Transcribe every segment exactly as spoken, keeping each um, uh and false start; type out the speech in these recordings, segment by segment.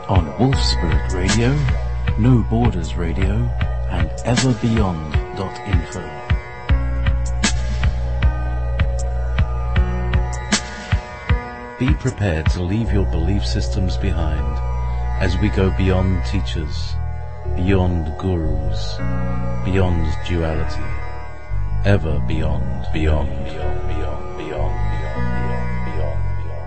on Wolf Spirit Radio, No Borders Radio, and ever beyond dot info. Be prepared to leave your belief systems behind as we go beyond teachers, beyond gurus, beyond duality, ever beyond, beyond, beyond, beyond, beyond, beyond, beyond, beyond.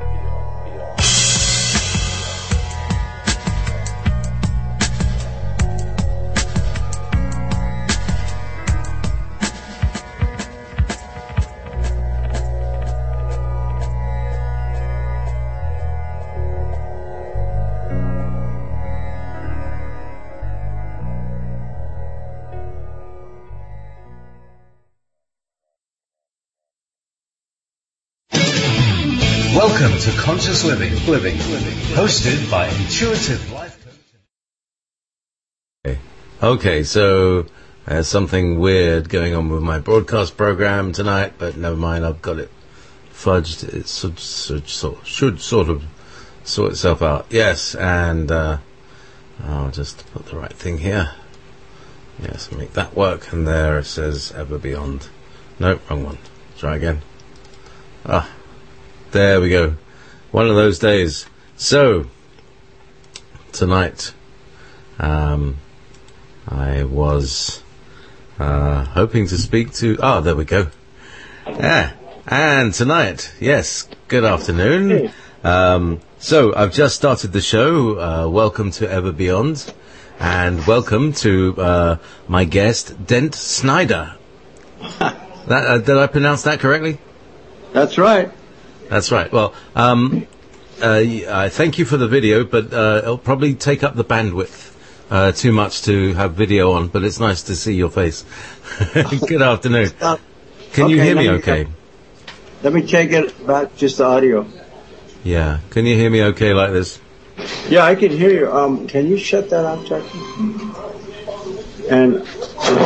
Welcome to Conscious Living, Living, Living, hosted by Intuitive Life Coach. Okay, so there's something weird going on with my broadcast program tonight, but never mind, I've got it fudged. It should, should, should sort of sort itself out. Yes, and uh, I'll just put the right thing here. Yes, make that work, and there it says Ever Beyond. No, wrong one. Try again. Ah. There we go. One of those days. So, tonight, um, I was uh, hoping to speak to... Ah, there we go. Yeah. And tonight, yes, good afternoon. Um, so, I've just started the show. Uh, welcome to Ever Beyond. And welcome to uh, my guest, Dent Snyder. that, uh, did I pronounce that correctly? That's right. That's right. Well, um, uh, I thank you for the video, but uh, it'll probably take up the bandwidth uh, too much to have video on, but it's nice to see your face. Good afternoon. Uh, Can okay, you hear me me, okay? Let me take it back, just the audio. Yeah. Can you hear me okay like this? Yeah, I can hear you. Um, can you shut that off, Jackie? And...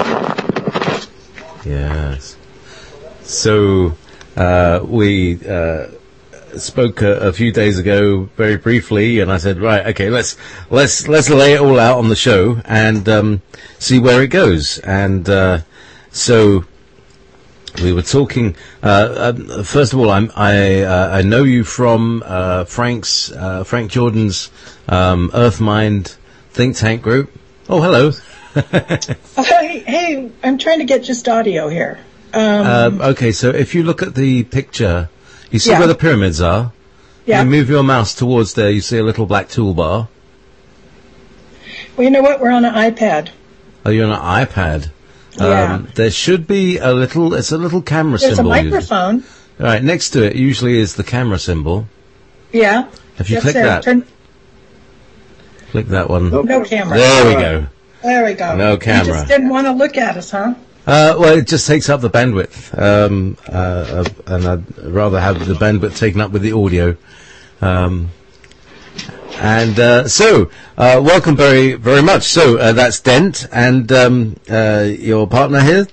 Yes. So... Uh, we uh, spoke a, a few days ago, very briefly, and I said, "Right, okay, let's let's let's lay it all out on the show and um, see where it goes." And uh, so we were talking. Uh, uh, first of all, I'm, I uh, I know you from uh, Frank's uh, Frank Jordan's um, Earthmind think tank group. Oh, hello. oh, hey, hey, I'm trying to get just audio here. Um, um, okay, so if you look at the picture, you see yeah. where the pyramids are? Yeah. You move your mouse towards there, you see a little black toolbar. Well, you know what? We're on an iPad. Oh, you're on an iPad? Yeah. Um, there should be a little, it's a little camera There's symbol. There's a microphone. Usually. All right, next to it usually is the camera symbol. Yeah. If you yes, click sir. that. Turn... Click that one. No, no camera. There we go. There we go. No camera. You just didn't want to look at us, huh? Uh, well, it just takes up the bandwidth, um, uh, uh, and I'd rather have the bandwidth taken up with the audio. Um, and uh, so, uh, welcome very, very much. So uh, that's Dent, and um, uh, your partner here,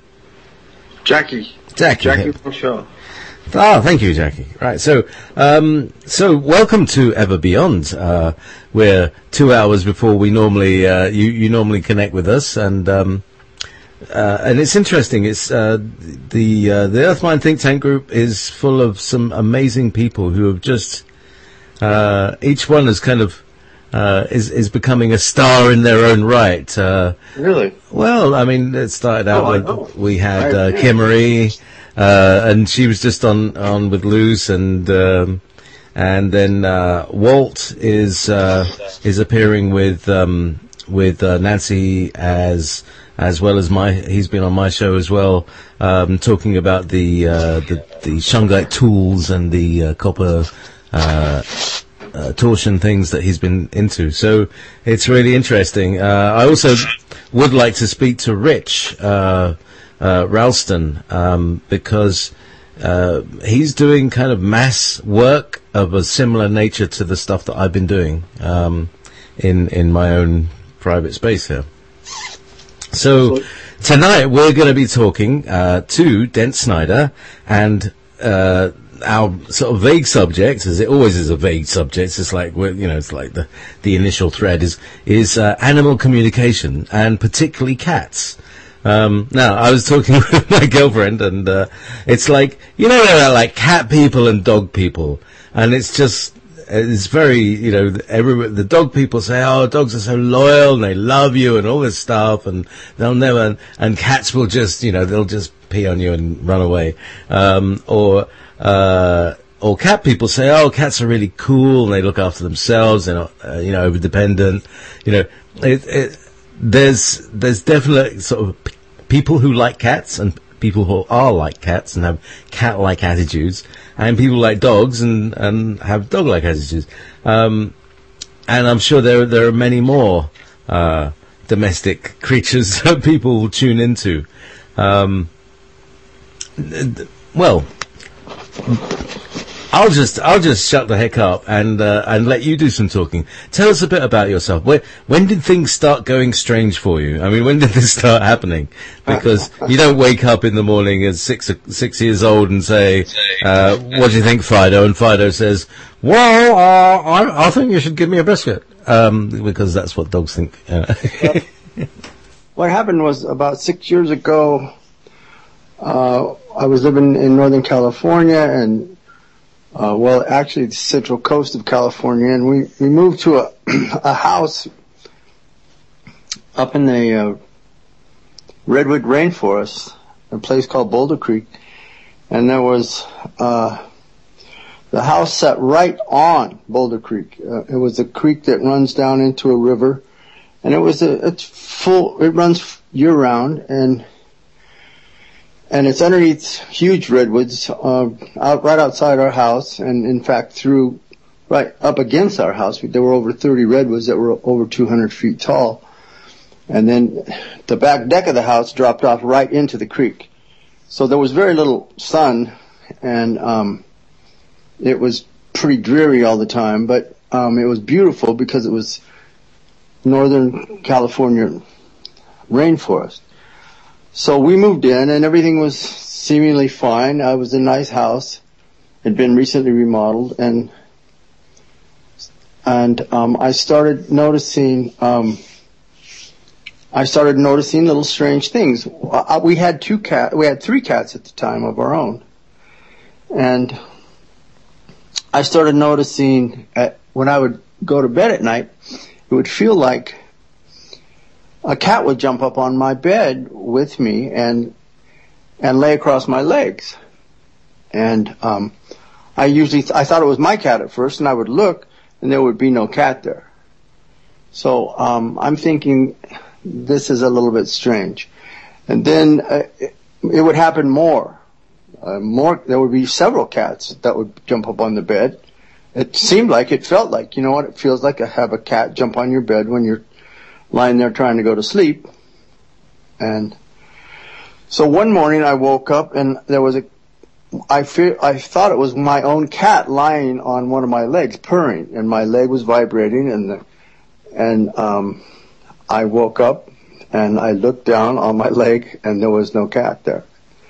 Jackie. Jackie. Jackie for sure. Ah, thank you, Jackie. Right, so, um, so welcome to Ever Beyond. Uh, we're two hours before we normally, uh, you, you normally connect with us, and. Um, Uh, and it's interesting. It's uh, the uh, the Earthmind think tank group is full of some amazing people who have just uh, each one is kind of uh, is is becoming a star in their own right. Uh, really? Well, I mean, it started out oh, with we had uh, Kimmery, uh, and she was just on on with Luz, and um, and then uh, Walt is uh, is appearing with um, with uh, Nancy as. As well as my, he's been on my show as well, um, talking about the uh, the, the Shungite tools and the uh, copper uh, uh, torsion things that he's been into. So it's really interesting. Uh, I also would like to speak to Rich uh, uh, Ralston um, because uh, he's doing kind of mass work of a similar nature to the stuff that I've been doing um, in in my own private space here. So tonight we're going to be talking uh, to Dent Snyder, and uh, our sort of vague subject, as it always is a vague subject, it's like, we're, you know, it's like the, the initial thread is, is, uh, animal communication, and particularly cats. Um, now, I was talking with my girlfriend, and, uh, it's like, you know, there are like cat people and dog people, and it's just, it's very, you know, every, the dog people say, oh, dogs are so loyal, and they love you, and all this stuff, and they'll never, and cats will just, you know, they'll just pee on you and run away. Um, or, uh, or cat people say, oh, cats are really cool, and they look after themselves, they're not, uh, you know, over-dependent. You know, it, it, there's, there's definitely sort of p- people who like cats, and people who are like cats and have cat-like attitudes, and people like dogs and, and have dog-like attitudes. Um, and I'm sure there, there are many more, uh, domestic creatures that people will tune into. Um, well, I'll just I'll just shut the heck up and uh, and let you do some talking. Tell us a bit about yourself. When, when did things start going strange for you? I mean, when did this start happening? Because you don't wake up in the morning as six six years old and say, uh, "What do you think, Fido?" And Fido says, "Well, uh, I, I think you should give me a biscuit," um, because that's what dogs think. Uh. What happened was about six years ago. Uh, I was living in Northern California, and uh, well, actually the central coast of California, and we, we moved to a, a house up in the uh, Redwood Rainforest, a place called Boulder Creek, and there was uh, the house sat right on Boulder Creek. Uh, it was a creek that runs down into a river, and it was a it's full. It runs year round, and And it's underneath huge redwoods, uh, out, right outside our house, and in fact through, right up against our house. There were over thirty redwoods that were over two hundred feet tall. And then the back deck of the house dropped off right into the creek. So there was very little sun, and, um, it was pretty dreary all the time, but, um, it was beautiful because it was Northern California rainforest. So we moved in, and everything was seemingly fine. I was in a nice house, had been recently remodeled, and and um, I started noticing um, I started noticing little strange things. We had two cat, we had three cats at the time of our own, and I started noticing at, when I would go to bed at night, it would feel like a cat would jump up on my bed with me and and lay across my legs. And um I usually th- I thought it was my cat at first, and I would look and there would be no cat there. So um I'm thinking this is a little bit strange. And then uh, it, it would happen more. Uh, more there would be several cats that would jump up on the bed. It seemed like it felt like, you know what, it feels like to have a cat jump on your bed when you're lying there trying to go to sleep. And so one morning I woke up, and there was a, I fear, I thought it was my own cat lying on one of my legs, purring, and my leg was vibrating, and the, and um, I woke up and I looked down on my leg, and there was no cat there.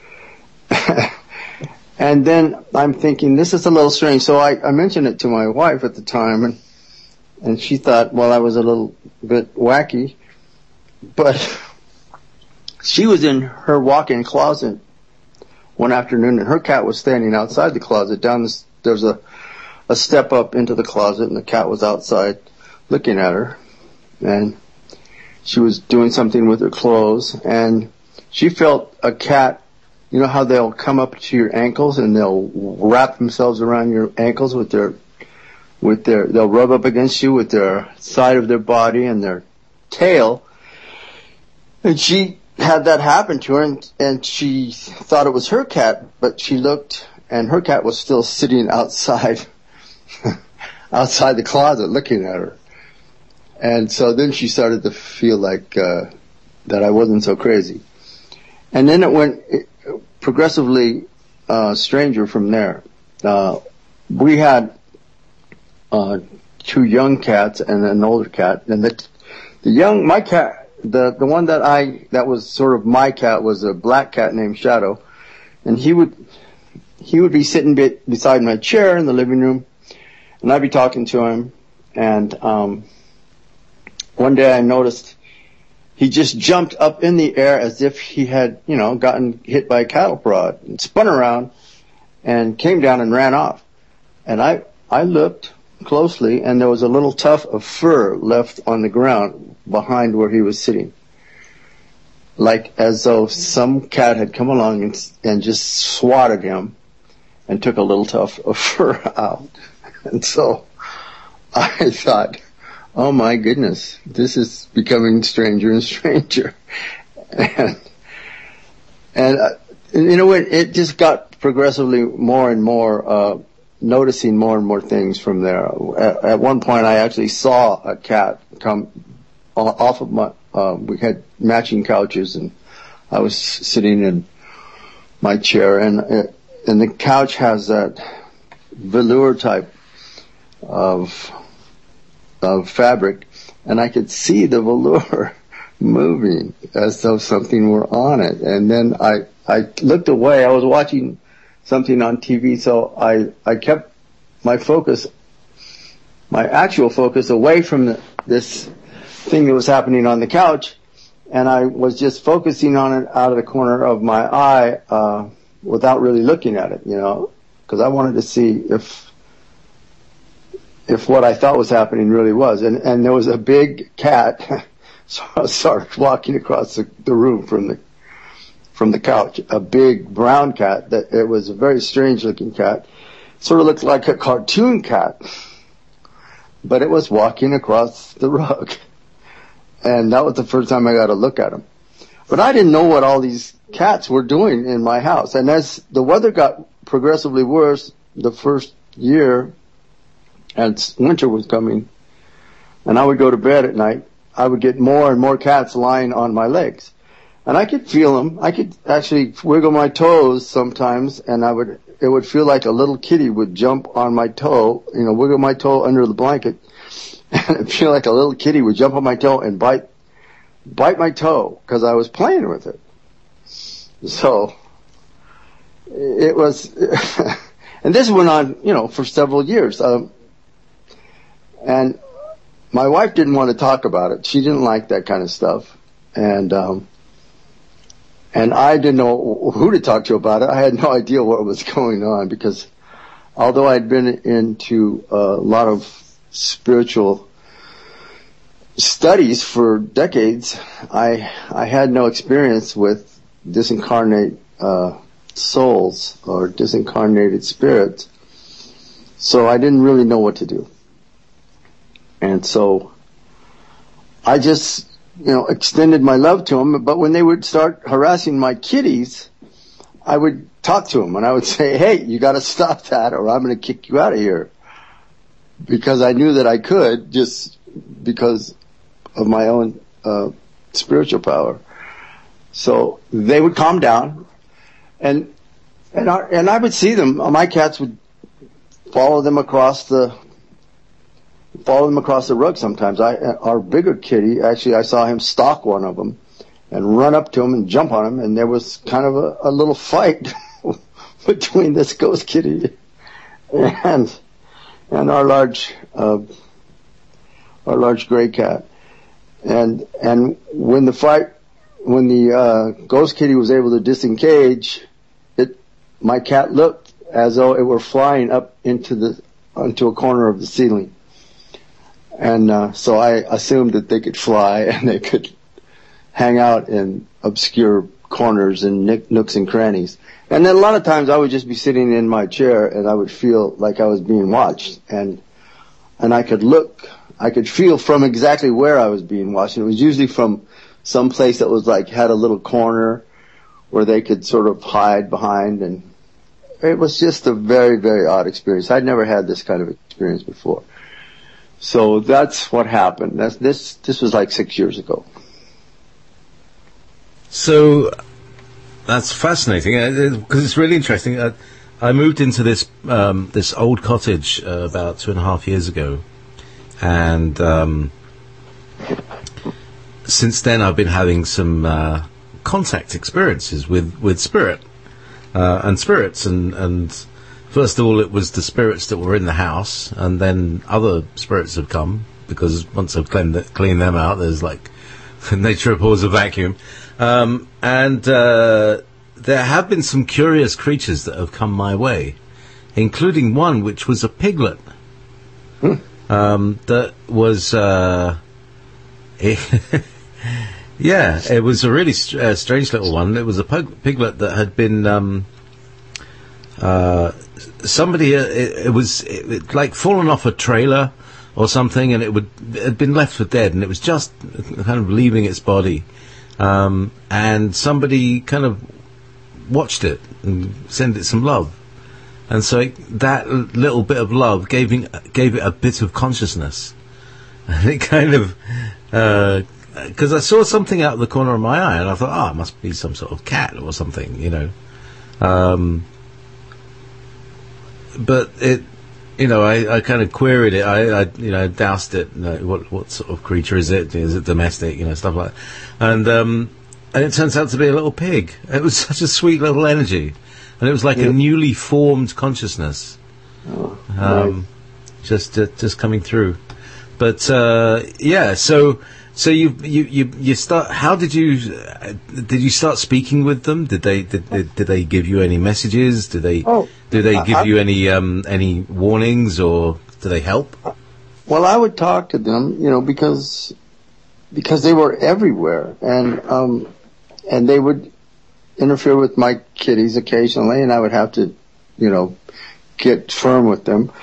And then I'm thinking, this is a little strange. So I, I mentioned it to my wife at the time, and And she thought, well, I was a little bit wacky. But she was in her walk-in closet one afternoon, and her cat was standing outside the closet. Down this, there's a, a step up into the closet, and the cat was outside looking at her. And she was doing something with her clothes, and she felt a cat. You know how they'll come up to your ankles and they'll wrap themselves around your ankles with their with their, they'll rub up against you with their side of their body and their tail. And she had that happen to her, and, and she thought it was her cat, but she looked, and her cat was still sitting outside, outside the closet looking at her. And so then she started to feel like, uh, that I wasn't so crazy. And then it went progressively, uh, stranger from there. Uh, we had, Uh, two young cats and an older cat, and the the young my cat the the one that I that was sort of my cat was a black cat named Shadow, and he would he would be sitting be- beside my chair in the living room, and I'd be talking to him. And um, one day I noticed he just jumped up in the air as if he had, you know, gotten hit by a cattle prod, and spun around and came down and ran off. And I, I looked closely, and there was a little tuft of fur left on the ground behind where he was sitting, like as though some cat had come along and, and just swatted him and took a little tuft of fur out. And so I thought, oh my goodness, this is becoming stranger and stranger. And, and uh, you know, it, it just got progressively more and more, uh, noticing more and more things from there. At, at one point I actually saw a cat come off of my, uh, we had matching couches, and I was sitting in my chair, and, uh, and the couch has that velour type of of fabric, and I could see the velour moving as though something were on it. And then I I looked away. I was watching something on T V, so I I kept my focus, my actual focus, away from the, this thing that was happening on the couch, and I was just focusing on it out of the corner of my eye, uh, without really looking at it, you know, because I wanted to see if if what I thought was happening really was. And, and there was a big cat so I started walking across the, the room from the from the couch, a big brown cat. That it was a very strange looking cat. Sort of looked like a cartoon cat, but it was walking across the rug. And that was the first time I got to look at him. But I didn't know what all these cats were doing in my house. And as the weather got progressively worse the first year, and winter was coming, and I would go to bed at night, I would get more and more cats lying on my legs. And I could feel them. I could actually wiggle my toes sometimes, and I would, it would feel like a little kitty would jump on my toe, you know, wiggle my toe under the blanket, and it'd feel like a little kitty would jump on my toe and bite, bite my toe, because I was playing with it. So, it was, and this went on, you know, for several years. Um, and my wife didn't want to talk about it. She didn't like that kind of stuff. And, um, and I didn't know who to talk to about it. I had no idea what was going on, because although I'd been into a lot of spiritual studies for decades, I, I had no experience with disincarnate, uh, souls or disincarnated spirits. So I didn't really know what to do. And so I just, you know, extended my love to them. But when they would start harassing my kitties, I would talk to them and I would say, hey, you got to stop that or I'm going to kick you out of here. Because I knew that I could, just because of my own uh, spiritual power. So they would calm down, and and I, and I would see them. My cats would follow them across the follow them across the rug. Sometimes I, our bigger kitty, actually, I saw him stalk one of them and run up to him and jump on him, and there was kind of a, a little fight between this ghost kitty and and our large uh, our large gray cat. And and when the fight, when the uh, ghost kitty was able to disengage, it my cat looked as though it were flying up into the onto a corner of the ceiling. And uh, so I assumed that they could fly and they could hang out in obscure corners and nick, nooks and crannies. And then a lot of times I would just be sitting in my chair and I would feel like I was being watched, and and I could look, I could feel from exactly where I was being watched. And it was usually from some place that was like had a little corner where they could sort of hide behind, and it was just a very, very odd experience. I'd never had this kind of experience before. So that's what happened. That's, this this was like six years ago. So that's fascinating, because it's really interesting. I, I moved into this um, this old cottage uh, about two and a half years ago, and um, since then I've been having some uh, contact experiences with, with spirit. uh, and spirits, and and first of all it was the spirits that were in the house, and then other spirits have come, because once I've cleaned, it, cleaned them out, there's like nature abhors a vacuum, um, and uh, there have been some curious creatures that have come my way, including one which was a piglet. Hmm. Um, that was, uh, it yeah, it was a really st- uh, strange little one. It was a pug- piglet that had been, um, uh, somebody, uh, it, it was it, it, like fallen off a trailer or something, and it would it had been left for dead, and it was just kind of leaving its body, um, and somebody kind of watched it and sent it some love. And so it, that l- little bit of love gave it, gave it a bit of consciousness. And it kind of, because uh, I saw something out of the corner of my eye, and I thought, oh, it must be some sort of cat or something, you know. Um, but it, you know, I, I kind of queried it. I, I you know, doused it. You know, what what sort of creature is it? Is it domestic? You know, stuff like that. And, um, and it turns out to be a little pig. It was such a sweet little energy. And it was like yep. a newly formed consciousness, oh, um, right. just uh, just coming through. But uh, yeah, so so you you you you start. How did you uh, did you start speaking with them? Did they did, did, did they give you any messages? Did they oh, do they give I, you any um, any warnings, or do they help? Well, I would talk to them, you know, because because they were everywhere, and um, and they would interfere with my kitties occasionally, and I would have to, you know, get firm with them.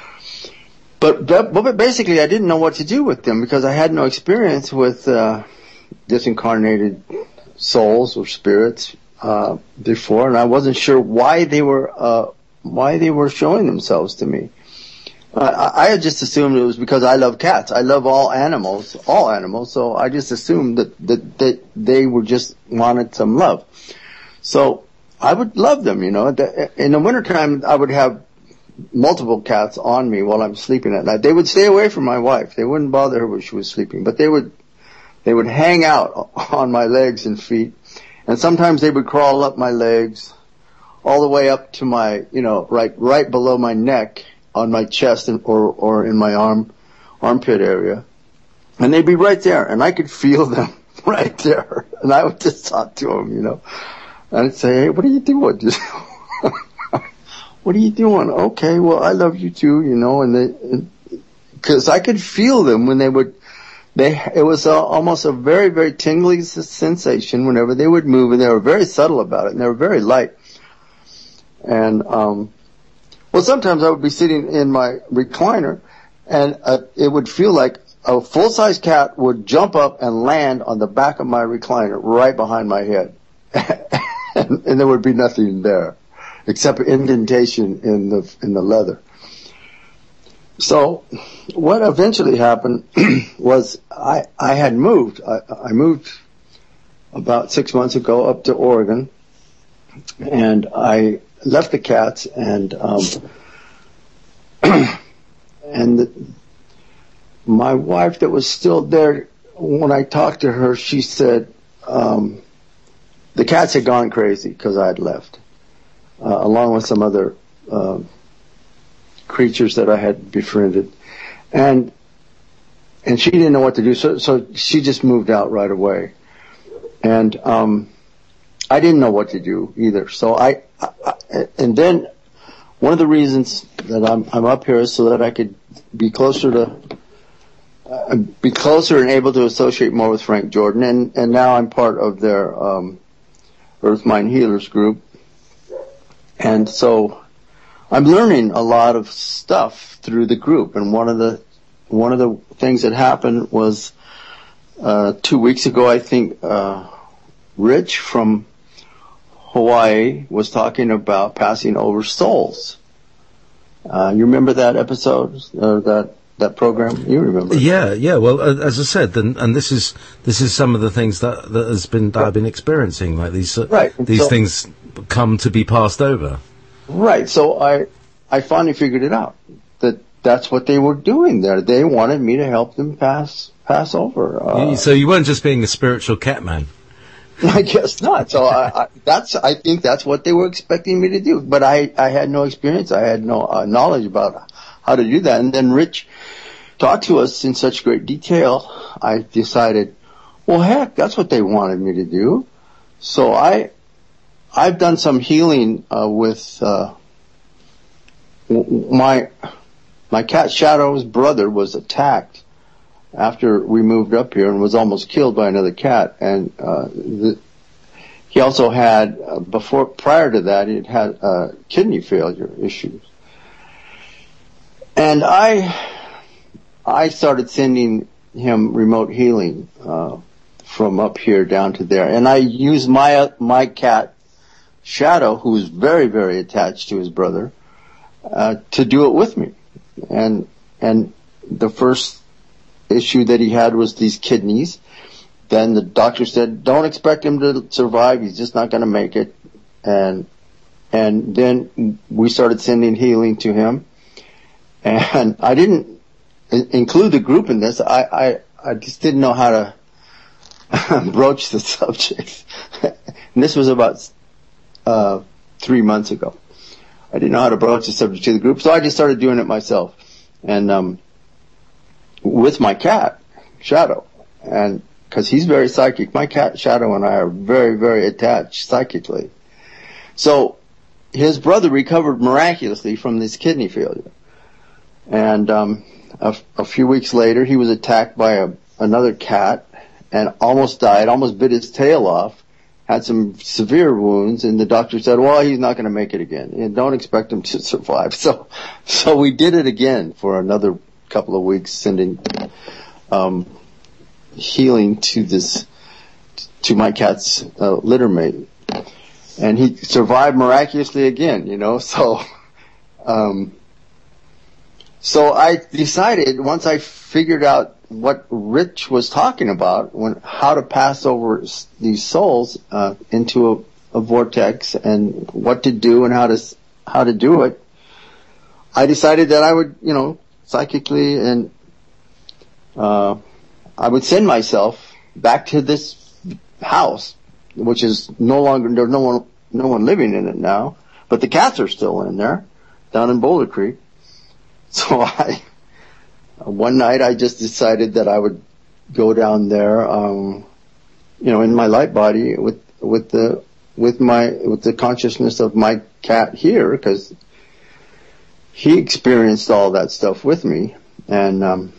But, but basically, I didn't know what to do with them because I had no experience with uh, disincarnated souls or spirits uh, before, and I wasn't sure why they were uh, why they were showing themselves to me. Uh, I, I had just assumed it was because I love cats. I love all animals, all animals. So I just assumed that that, that they were just wanted some love. So I would love them, you know. In the wintertime, I would have multiple cats on me while I'm sleeping at night. They would stay away from my wife. They wouldn't bother her when she was sleeping, but they would, they would hang out on my legs and feet. And sometimes they would crawl up my legs all the way up to my, you know, right, right below my neck on my chest and, or, or in my arm, armpit area. And they'd be right there, and I could feel them right there. And I would just talk to them, you know. I'd say, hey, what are you doing? What are you doing? Okay, well, I love you too, you know, and they, because I could feel them when they would, they, it was a, almost a very, very tingly sensation whenever they would move, and they were very subtle about it, and they were very light. And, um, well, sometimes I would be sitting in my recliner, and uh, it would feel like a full-size cat would jump up and land on the back of my recliner right behind my head. And, and there would be nothing there except indentation in the in the leather. So what eventually happened was I I had moved. I, I moved about six months ago up to Oregon, and I left the cats, and um, and the, my wife that was still there, when I talked to her, she said, um, the cats had gone crazy because I had left, uh, along with some other uh, creatures that I had befriended, and and she didn't know what to do, so so she just moved out right away, and um, I didn't know what to do either. So I, I, I and then one of the reasons that I'm I'm up here is so that I could be closer to. Uh, be closer and able to associate more with Frank Jordan, and and now I'm part of their um, Earth Mind Healers group, and so I'm learning a lot of stuff through the group. And one of the one of the things that happened was uh, two weeks ago, I think uh, Rich from Hawaii was talking about passing over souls. Uh, you remember that episode, uh, that that program? You remember? Yeah, yeah. Well, uh, as I said, and, and this is this is some of the things that that has been that I've been experiencing. Like these uh, right. these so, things come to be passed over. Right. So I I finally figured it out that that's what they were doing there. They wanted me to help them pass pass over. Uh, So you weren't just being a spiritual cat man. I guess not. So I, I, that's, I think that's what they were expecting me to do. But I, I had no experience. I had no uh, knowledge about how to do that. And then Rich talked to us in such great detail. I decided, well, heck, that's what they wanted me to do. So I, I've done some healing uh, with uh, my my cat Shadow's brother was attacked after we moved up here and was almost killed by another cat. And uh, the, he also had uh, before prior to that he had had uh, kidney failure issues. And I I started sending him remote healing uh, from up here down to there, and I used my uh, my cat Shadow, who is very, very attached to his brother, uh, to do it with me. And, and the first issue that he had was these kidneys. Then the doctor said, don't expect him to survive. He's just not going to make it. And, and then we started sending healing to him. And I didn't include the group in this. I, I, I just didn't know how to broach the subject. And this was about Uh, three months ago. I didn't know how to broach the subject to the group, so I just started doing it myself. And, um, with my cat, Shadow, and, cause he's very psychic. My cat, Shadow, and I are very, very attached psychically. So, his brother recovered miraculously from this kidney failure. And, um, a, a few weeks later, he was attacked by a, another cat and almost died, almost bit his tail off. Had some severe wounds, and the doctor said, well, he's not going to make it again, and don't expect him to survive. So, so we did it again for another couple of weeks, sending, um, healing to this, to my cat's, uh, litter mate. And he survived miraculously again, you know, so, um, so I decided, once I figured out what Rich was talking about, when how to pass over these souls uh, into a, a vortex, and what to do and how to how to do it, I decided that I would, you know, psychically and uh, I would send myself back to this house, which is no longer there's no one no one living in it now, but the cats are still in there, down in Boulder Creek. So I. One night I just decided that I would go down there, um, you know, in my light body with, with the, with my, with the consciousness of my cat here, because he experienced all that stuff with me. And, um,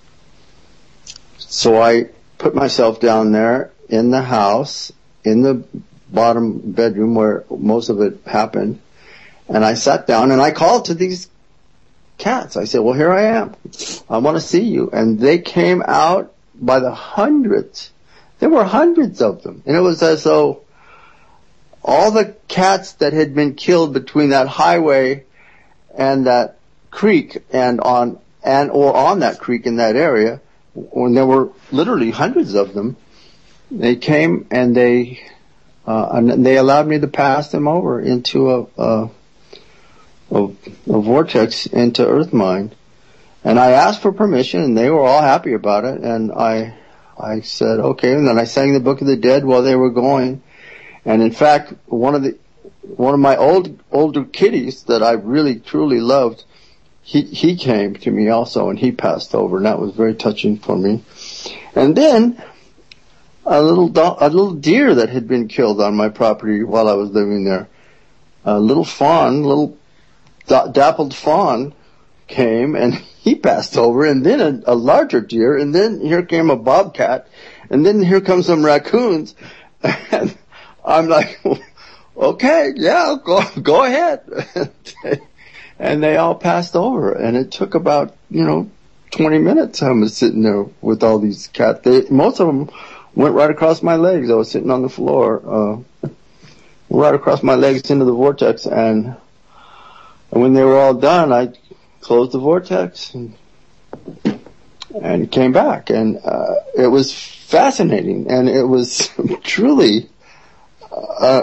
so I put myself down there in the house, in the bottom bedroom where most of it happened. And I sat down and I called to these cats. I said, well, here I am. I want to see you. And they came out by the hundreds. There were hundreds of them. And it was as though all the cats that had been killed between that highway and that creek and on, and or on that creek in that area, when there were literally hundreds of them, they came and they, uh, and they allowed me to pass them over into a, a A, a vortex into Earthmind. And I asked for permission, and they were all happy about it. And I, I said, okay. And then I sang the Book of the Dead while they were going. And in fact, one of the, one of my old, older kitties that I really truly loved, he, he came to me also, and he passed over, and that was very touching for me. And then, a little, do- a little deer that had been killed on my property while I was living there. A little fawn, little dappled fawn came, and he passed over, and then a, a larger deer, and then here came a bobcat, and then here comes some raccoons, and I'm like, okay, yeah, go, go ahead. And they all passed over, and it took about, you know, twenty minutes. I was sitting there with all these cats. They, most of them went right across my legs. I was sitting on the floor, uh, right across my legs into the vortex, and And when they were all done, I closed the vortex and, and came back. And uh, it was fascinating, and it was truly, uh,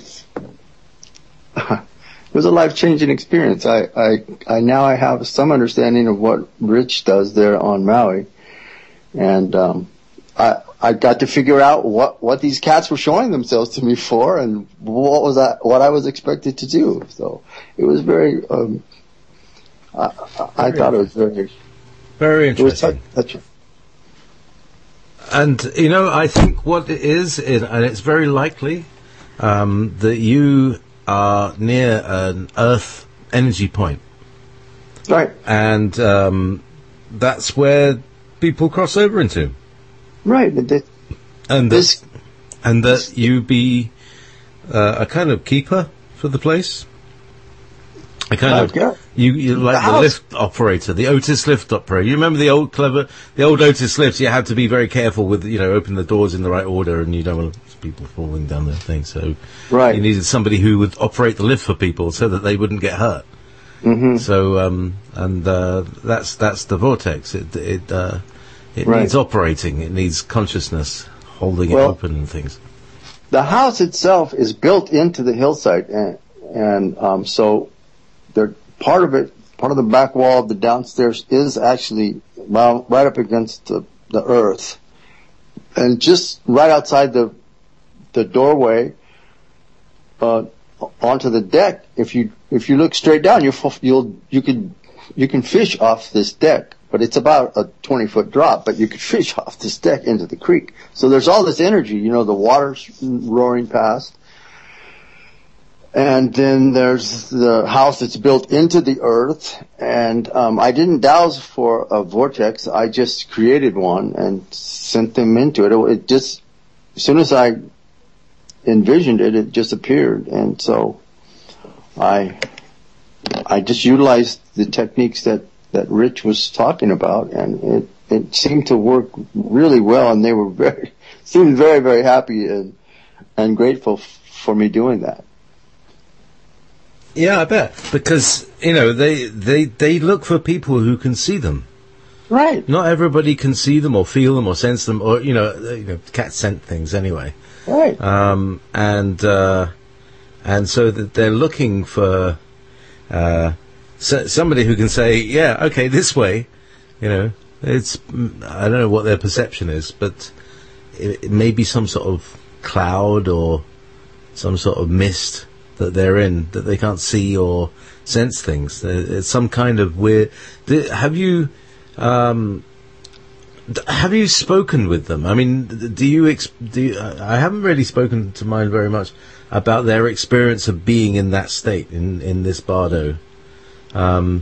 it was a life-changing experience. I, I, I now I have some understanding of what Rich does there on Maui, and um, I, I got to figure out what, what these cats were showing themselves to me for, and what was I, what I was expected to do. So it was very, um, I, I, I thought it was very, very interesting. It was touching. And, you know, I think what it is, it, and it's very likely, um, that you are near an Earth energy point. Right. And, um, that's where people cross over into. Right. It, and this, that, and that you be, uh, a kind of keeper for the place. A kind uh, of, yeah. you, you like the, the lift operator, the Otis lift operator. You remember the old clever, the old Otis lifts, you had to be very careful with, you know, open the doors in the right order, and you don't want people falling down the thing. So right. you needed somebody who would operate the lift for people so that they wouldn't get hurt. Mm-hmm. So, um, and, uh, that's, that's the vortex. It, it, uh, it right. needs operating. It needs consciousness, holding well, it open and things. The house itself is built into the hillside, and, and, um, so, There, part of it, part of the back wall of the downstairs is actually well, right up against the, the earth, and just right outside the the doorway uh, onto the deck. If you if you look straight down, you you'll you can you can fish off this deck, but it's about a twenty foot drop. But you can fish off this deck into the creek. So there's all this energy. You know, the water's roaring past. And then there's the house that's built into the earth, and um, I didn't dowse for a vortex. I just created one and sent them into it. It just, as soon as I envisioned it, it just appeared, and so I, I just utilized the techniques that that Rich was talking about, and it it seemed to work really well, and they were very seemed very very happy and and grateful f- for me doing that. Yeah, I bet. Because, you know, they, they, they look for people who can see them. Right. Not everybody can see them or feel them or sense them, or, you know, you know cats scent things anyway. Right. Um, and, uh, and so that they're looking for, uh, so, somebody who can say, yeah, okay, this way, you know, it's, I don't know what their perception is, but it, it may be some sort of cloud or some sort of mist that they're in, that they can't see or sense things. It's some kind of weird. Have you, um, have you spoken with them? I mean, do you, ex- do you, I haven't really spoken to mine very much about their experience of being in that state, in, in this bardo. Um,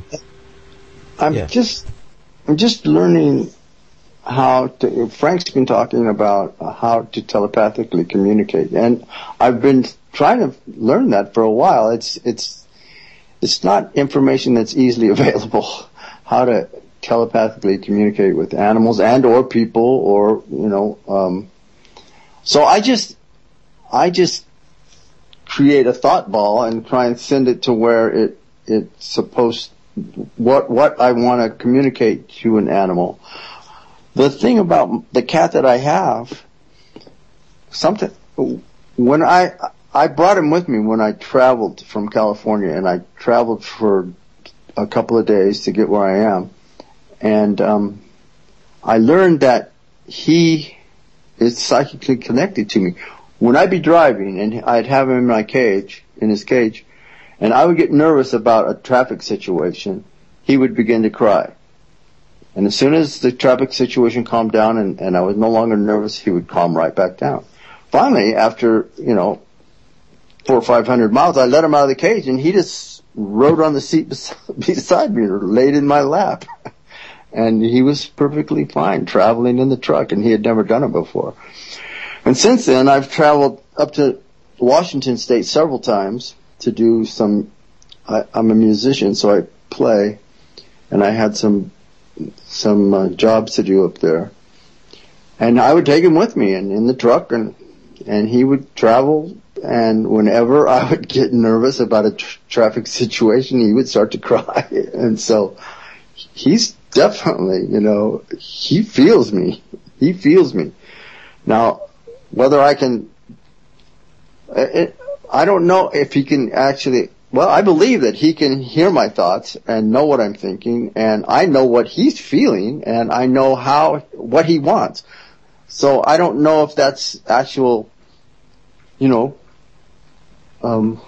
I'm yeah. just, I'm just learning how to, Frank's been talking about how to telepathically communicate, and I've been trying to learn that for a while. It's, it's, it's not information that's easily available, how to telepathically communicate with animals and or people, or, you know, um, so I just, I just create a thought ball and try and send it to where it, it's supposed, what, what I want to communicate to an animal. The thing about the cat that I have, something, when I, I brought him with me when I traveled from California, and I traveled for a couple of days to get where I am. And, um, I learned that he is psychically connected to me. When I'd be driving and I'd have him in my cage, in his cage, and I would get nervous about a traffic situation, he would begin to cry. And as soon as the traffic situation calmed down and, and I was no longer nervous, he would calm right back down. Finally, after, you know, four or five hundred miles, I let him out of the cage, and he just rode on the seat bes- beside me or laid in my lap. And he was perfectly fine traveling in the truck, and he had never done it before. And since then, I've traveled up to Washington State several times to do some, I, I'm a musician, so I play, and I had some some uh, jobs to do up there. And I would take him with me and in the truck, and and he would travel, and whenever I would get nervous about a tr- traffic situation, he would start to cry. And so he's definitely, you know, he feels me. He feels me. Now, whether I can, it, I don't know if he can actually, well, I believe that he can hear my thoughts and know what I'm thinking, and I know what he's feeling, and I know how, what he wants. So I don't know if that's actual, you know, um,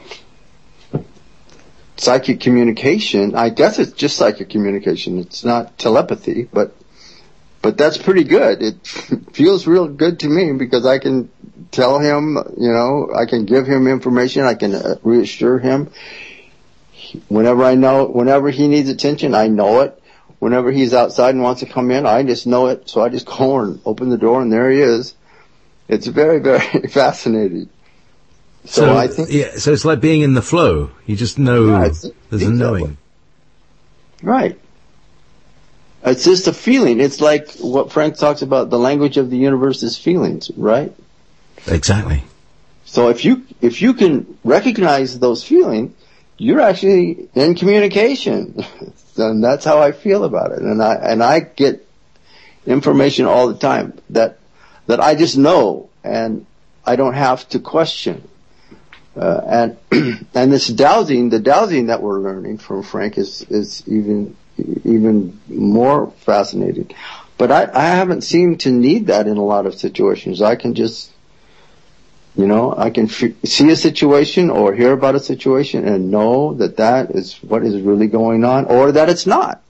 psychic communication. I guess it's just psychic communication. It's not telepathy, but but that's pretty good. It feels real good to me because I can tell him, you know, I can give him information. I can uh, reassure him. Whenever I know, whenever he needs attention, I know it. Whenever he's outside and wants to come in, I just know it. So I just go and open the door, and there he is. It's very, very fascinating. So, So, I think, yeah, so it's like being in the flow. You just know Yeah, it's- there's a exactly. knowing. right. It's just a feeling. It's like what Frank talks about, the language of the universe is feelings, right? Exactly. So if you, if you can recognize those feelings, you're actually in communication. And that's how I feel about it. And I, and I get information all the time that, that I just know and I don't have to question. Uh, and, and this dowsing, the dowsing that we're learning from Frank is, is even, even more fascinating. But I, I haven't seemed to need that in a lot of situations. I can just, you know, I can f- see a situation or hear about a situation and know that that is what is really going on or that it's not.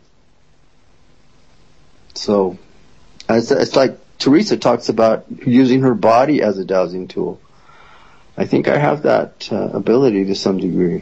So, it's, it's like Teresa talks about using her body as a dowsing tool. I think I have that uh, ability to some degree.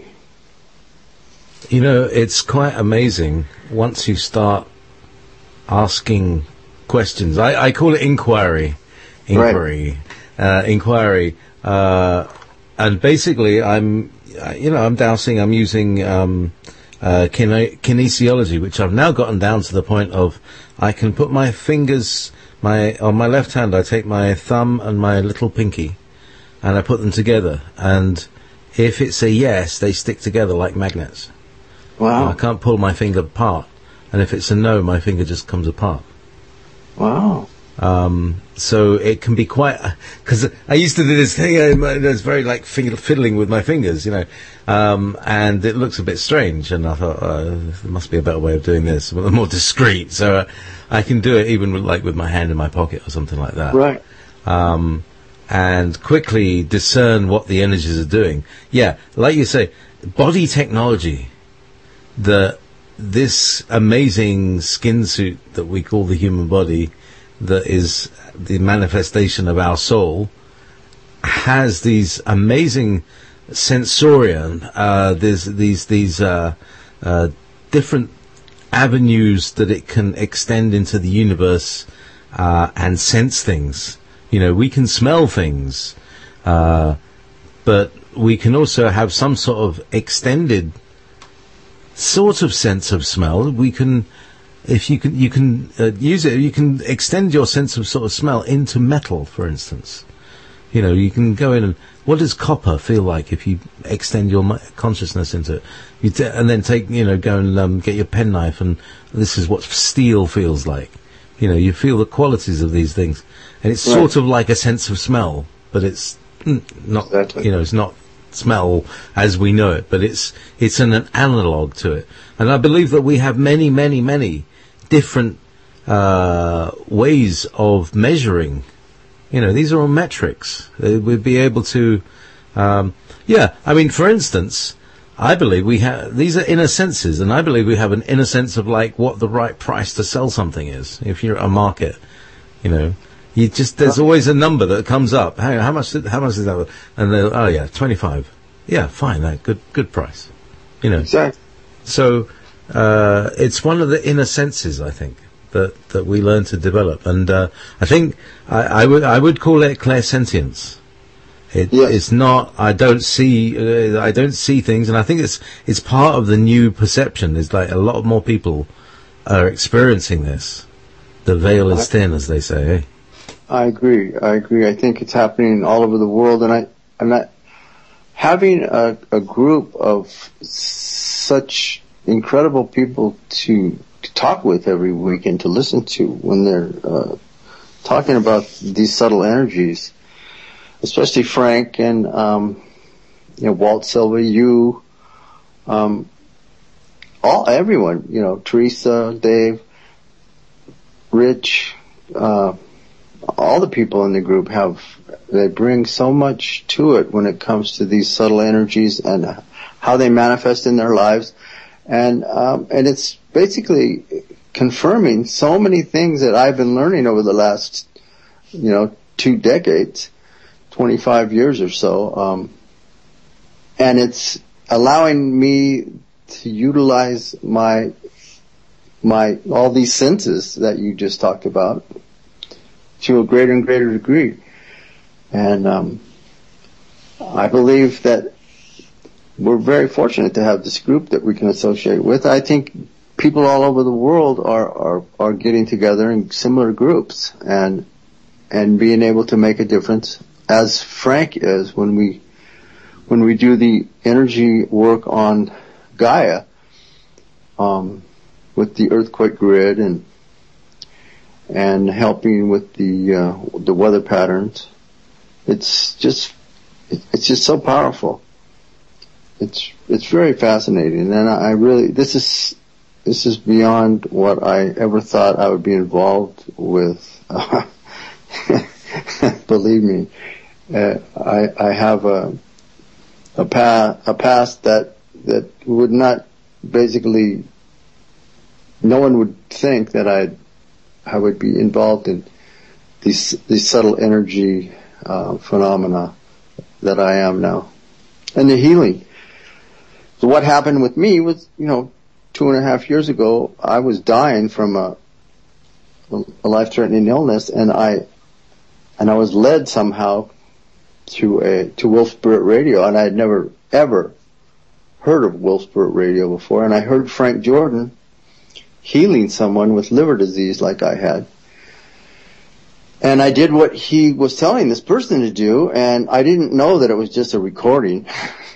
You know, it's quite amazing once you start asking questions. I, I call it inquiry. Inquiry. Uh, inquiry. Uh, and basically I'm, uh, you know, I'm dowsing, I'm using, um, uh, kine- kinesiology, which I've now gotten down to the point of I can put my fingers, my, on my left hand, I take my thumb and my little pinky and I put them together. And if it's a yes, they stick together like magnets. Wow. I can't pull my finger apart. And if it's a no, my finger just comes apart. Wow. Um, so it can be quite, because I used to do this thing, it's very like finger, fiddling with my fingers, you know, um, and it looks a bit strange, and I thought, uh, there must be a better way of doing this, more discreet, so uh, I can do it even with, like with my hand in my pocket or something like that. Right. Um, and quickly discern what the energies are doing. Yeah, like you say, body technology, the, this amazing skin suit that we call the human body, that is the manifestation of our soul, has these amazing sensorian, uh, there's these these uh, uh, different avenues that it can extend into the universe uh, and sense things. You know, we can smell things, uh, but we can also have some sort of extended sort of sense of smell. We can. If you can, you can uh, use it. You can extend your sense of sort of smell into metal, for instance. You know, you can go in and what does copper feel like if you extend your mi- consciousness into it? You t- and then take, you know, go and um, get your penknife, and this is what steel feels like. You know, you feel the qualities of these things, and it's Right. sort of like a sense of smell, but it's mm, not. Exactly. You know, it's not smell as we know it, but it's it's an, an analog to it. And I believe that we have many, many, many different uh, ways of measuring. You know, these are all metrics. Uh, we'd be able to, um, yeah. I mean, for instance, I believe we have these are inner senses, and I believe we have an inner sense of like what the right price to sell something is. If you're at a market, you know, you just there's always a number that comes up. How, how much? How much is that? And they'll, oh yeah, twenty-five. Yeah, fine. That good, good price. You know. Exactly. So uh, it's one of the inner senses, I think, that, that we learn to develop, and uh, I think I, I would I would call it clairsentience. It, Yes. It's not. I don't see. Uh, I don't see things, and I think it's it's part of the new perception. Is like a lot more people are experiencing this. The veil is thin, as they say. Eh? I agree. I agree. I think it's happening all over the world, and I, and I, having a, a group of such incredible people to, to talk with every week and to listen to when they're uh, talking about these subtle energies, especially Frank and um, you know Walt Silva, you, um, all everyone, you know, Teresa, Dave, Rich. Uh, all the people in the group have, they bring so much to it when it comes to these subtle energies and how they manifest in their lives. And, um, and it's basically confirming so many things that I've been learning over the last, you know, two decades, twenty-five years or so. Um, and it's allowing me to utilize my, my, all these senses that you just talked about to a greater and greater degree. And, um, I believe that we're very fortunate to have this group that we can associate with. I think people all over the world are, are, are getting together in similar groups and, and being able to make a difference, as Frank is when we, when we do the energy work on Gaia, um, with the earthquake grid and, and helping with the, uh, the weather patterns. It's just, it's just so powerful. It's, it's very fascinating, and I really, this is, this is beyond what I ever thought I would be involved with. Believe me, uh, I, I have a, a past, a past that, that would not basically, no one would think that I, I would be involved in these, these subtle energy, uh, phenomena that I am now. And the healing. So what happened with me was, you know, two and a half years ago, I was dying from a, a life-threatening illness, and I, and I was led somehow to a, to Wolf Spirit Radio, and I had never, ever heard of Wolf Spirit Radio before, and I heard Frank Jordan healing someone with liver disease like I had. And I did what he was telling this person to do, and I didn't know that it was just a recording.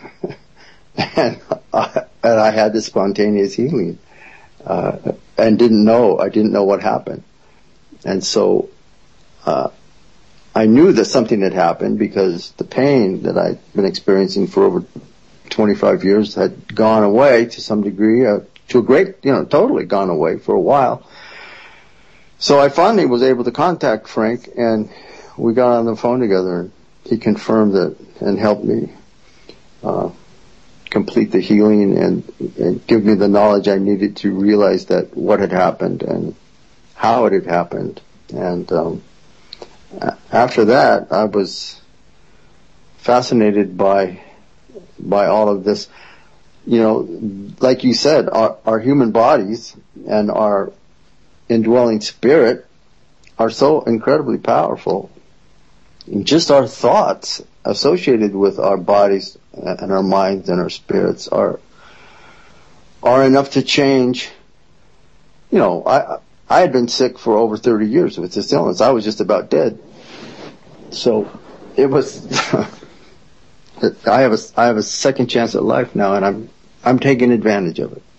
And I, and I had this spontaneous healing, uh, and didn't know, I didn't know what happened. And so, uh, I knew that something had happened because the pain that I'd been experiencing for over twenty-five years had gone away to some degree, uh, to a great, you know, totally gone away for a while. So I finally was able to contact Frank, and we got on the phone together, and he confirmed that and helped me, uh, complete the healing and, and give me the knowledge I needed to realize that what had happened and how it had happened. And um, after that, I was fascinated by by all of this. You know, like you said, our, our human bodies and our indwelling spirit are so incredibly powerful. And just our thoughts associated with our bodies and our minds and our spirits are are enough to change. You know, I I had been sick for over thirty years with this illness. I was just about dead. So it was. I have a I have a second chance at life now, and I'm I'm taking advantage of it.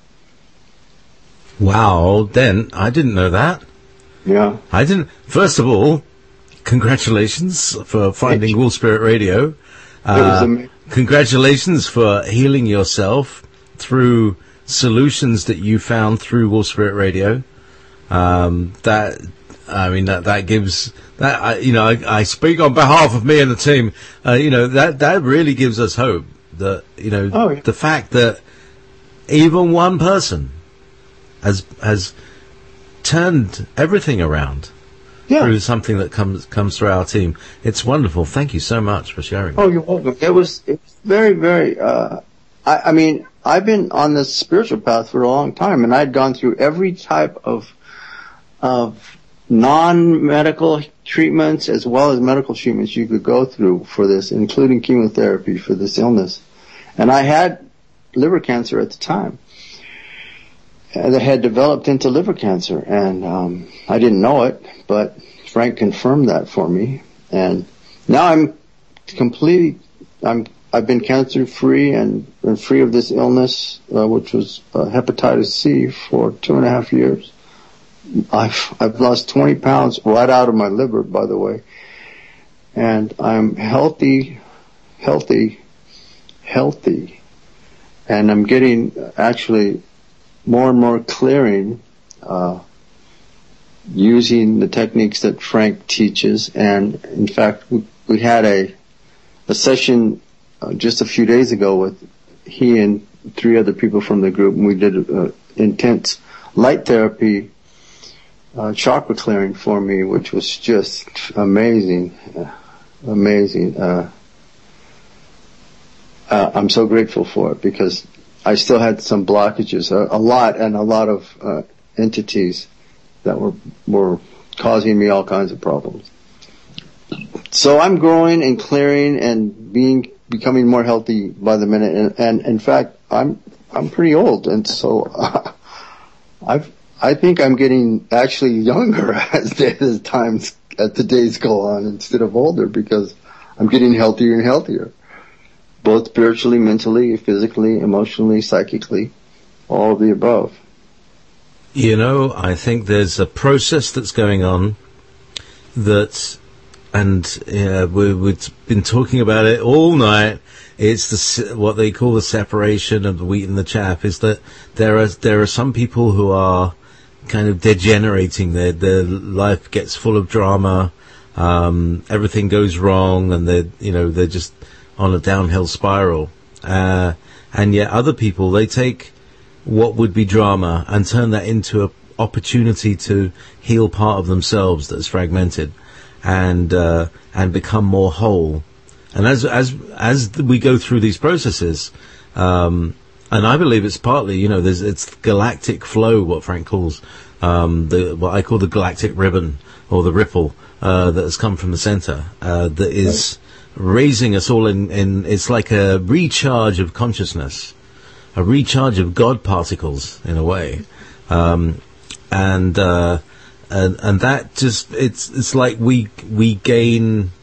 Wow, then I didn't know that. Yeah, I didn't. First of all, congratulations for finding Wolf Spirit Radio. Uh, congratulations for healing yourself through solutions that you found through Wolf Spirit Radio. Um, that, I mean, that, that gives, that, I, you know, I, I speak on behalf of me and the team, uh, you know, that, that really gives us hope that, you know, oh, yeah. the fact that even one person has, has turned everything around. Yeah. Through something that comes comes through our team. It's wonderful. Thank you so much for sharing. Oh, you're welcome. It was it was very, very, uh, I, I mean, I've been on this spiritual path for a long time, and I'd gone through every type of, of non-medical treatments as well as medical treatments you could go through for this, including chemotherapy for this illness. And I had liver cancer at the time. That had developed into liver cancer, and um, I didn't know it, but Frank confirmed that for me, and now I'm completely, I'm, I've been cancer free and, and free of this illness, uh, which was uh, hepatitis C, for two and a half years. I've I've lost twenty pounds right out of my liver, by the way, and I'm healthy, healthy, healthy, and I'm getting actually more and more clearing, uh, using the techniques that Frank teaches. And in fact, we, we had a, a session uh, just a few days ago with he and three other people from the group, and we did uh, intense light therapy, uh, chakra clearing for me, which was just amazing, uh, amazing. Uh, uh, I'm so grateful for it because I still had some blockages, a, a lot, and a lot of uh, entities that were were causing me all kinds of problems. So I'm growing and clearing and being becoming more healthy by the minute, and, and in fact, I'm I'm pretty old, and so uh, I've I think I'm getting actually younger as the, as times as the days go on instead of older because I'm getting healthier and healthier, both spiritually, mentally, physically, emotionally, psychically, all of the above. You know, I think there's a process that's going on that, and uh, we, we've been talking about it all night. It's the what they call the separation of the wheat and the chaff. Is that there are there are some people who are kind of degenerating. Their their life gets full of drama. Um, everything goes wrong, and they're you know they're just on a downhill spiral. Uh, and yet other people, they take what would be drama and turn that into an opportunity to heal part of themselves that's fragmented, and uh, and become more whole. And as as as we go through these processes, um, and I believe it's partly, you know, there's it's galactic flow, what Frank calls um, the what I call the galactic ribbon or the ripple uh, that has come from the center uh, that is raising us all in, in. It's like a recharge of consciousness, a recharge of God particles in a way, um, and uh, and and that just it's it's like we we gain